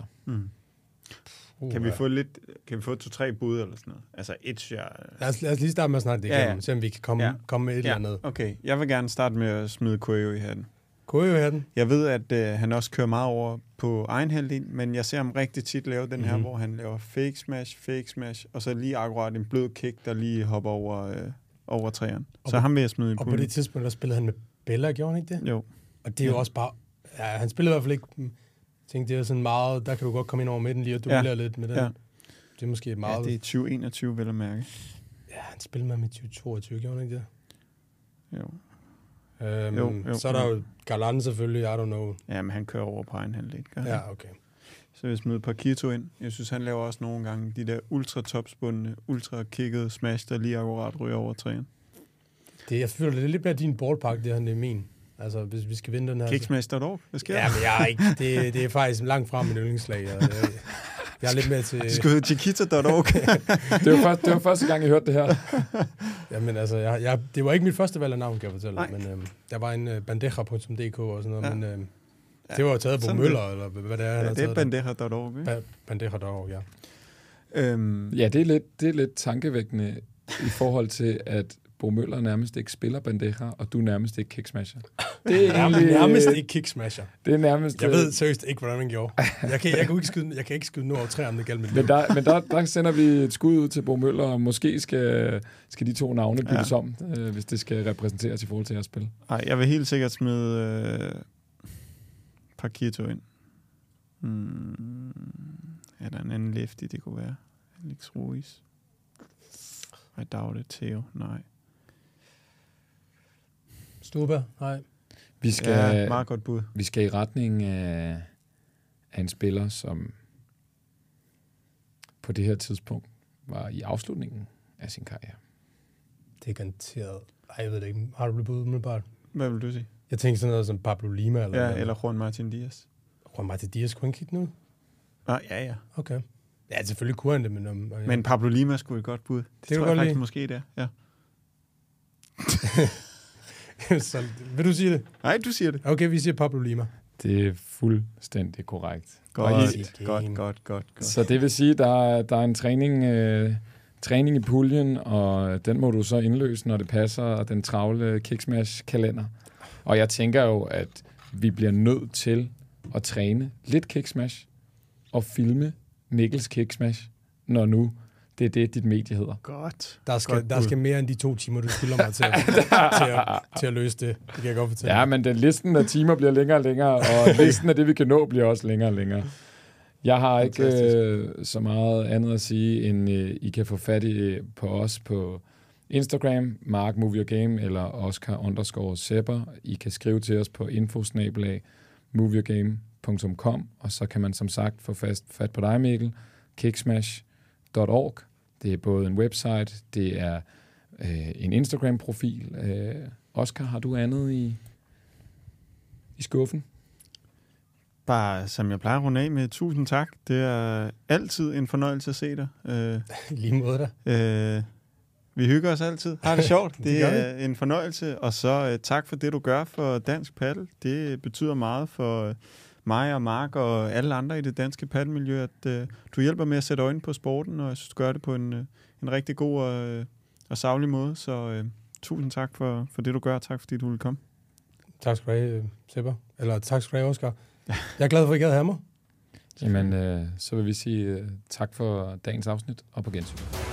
Kan vi få 2-3 bud eller sådan noget? Altså et share. Lad os lige starte med at snakke det igennem, så vi kan komme med et eller andet. Okay, jeg vil gerne starte med at smide Koyo i hatten. Koyo i hatten? Jeg ved, at han også kører meget over på egen halvdel, men jeg ser ham rigtig tit lave den her, hvor han laver fake smash, og så lige akkurat en blød kick, der lige hopper over træerne. Så ham vil jeg smide i puljen. Og på det tidspunkt, der spillede han med Bella, gjorde han ikke det? Jo. Og det er jo også bare... Ja, han spillede i hvert fald ikke... Jeg tænkte, det er sådan meget... Der kan du godt komme ind over midten lige og duellere lidt med den. Ja. Det er måske meget... Ja, det er 2021, vil jeg mærke. Ja, han spillede med 2022, gjorde han ikke det? Jo. Så er der jo Galan selvfølgelig, I don't know. Ja, men han kører over på egen halvdel. Ja, okay. Så vil jeg smide Paquito ind. Jeg synes, han laver også nogle gange de der ultra-topspundne, ultra-kickede smash, der lige akkurat ryger over træen. Jeg føler, det er lidt mere din ballpark, det er min. Altså, hvis vi skal vinde den her... Kicksmash.org, hvad sker der? Ja, men jeg er ikke... Det er faktisk langt frem min yndlingslag. Jeg er lidt mere til... Du skal høre Chiquita.org. det var første gang, jeg hørte det her. Jamen altså, det var ikke mit første valg af navn, kan jeg fortælle. Nej. Men der var en bandeja.dk og sådan noget, men det var jo taget på Møller, eller hvad det er. Ja, det er bandeja.org, ikke? Bandeja.org, ja. Ja, det er lidt tankevækkende i forhold til, at Bo Møller nærmest ikke spiller bandeja, og du nærmest ikke kicksmasher. Det er nærmest ikke kicksmasher. Det er nærmest... Jeg ved seriøst ikke, hvordan man gjorde. Jeg kan ikke skyde nu over træerne, det galt mit liv. Men der sender vi et skud ud til Bo Møller, og måske skal de to navne byttes om, hvis det skal repræsenteres i forhold til at spille. Nej, jeg vil helt sikkert smide Paquito ind. Er der en anden lefty, det kunne være? Alex Ruiz. I doubt it. Theo, nej. Stuba, nej. Vi skal, meget godt bud. Vi skal i retning af en spiller, som på det her tidspunkt var i afslutningen af sin karriere. Det er garanteret. Ej, jeg ved det ikke. Har du blevet umiddelbart? Hvad vil du sige? Jeg tænker sådan noget som Pablo Lima. Eller Juan Martin Diaz. Juan Martin Diaz, kunne han kigge nu? Ja. Okay. Ja, selvfølgelig kunne han det, men... Men Pablo Lima skulle et godt bud. Det tror jeg faktisk måske, det er. Ja. Så, vil du sige det? Nej, du siger det. Okay, vi siger Pablo Lima. Det er fuldstændig korrekt. Godt. Så det vil sige, der er en træning i puljen, og den må du så indløse, når det passer, og den travle kicksmash-kalender. Og jeg tænker jo, at vi bliver nødt til at træne lidt kicksmash og filme Mikkels kicksmash, når nu det er det, dit medie hedder. Godt. Der skal mere end de 2 timer, du skylder mig til at løse det. Det kan jeg godt fortælle. Ja, men den listen af timer bliver længere og længere, og listen af det, vi kan nå, bliver også længere og længere. Jeg har ikke så meget andet at sige, end I kan få fat i på os på Instagram, Mark Movie Game eller Oscar_Sepper. I kan skrive til os på info@movieogame.com, og så kan man som sagt få fat på dig, Mikkel, kicksmash.org. Det er både en website, det er en Instagram-profil. Oscar, har du andet i skuffen? Bare som jeg plejer at runde af med, 1000 tak. Det er altid en fornøjelse at se dig. Lige måde da. Vi hygger os altid. Har det sjovt. Det er en fornøjelse. Og så tak for det, du gør for Dansk Paddle. Det betyder meget for mig og Mark og alle andre i det danske paddelmiljø, at du hjælper med at sætte øjnene på sporten, og jeg synes, du gør det på en rigtig god og saglig måde. Så tusind tak for det, du gør. Tak, fordi du ville komme. Tak skal du have, Sepper. Eller tak skal du have, Oscar. Jeg er glad for, at I gad have mig. Jamen, så vil vi sige tak for dagens afsnit, og på gensyn.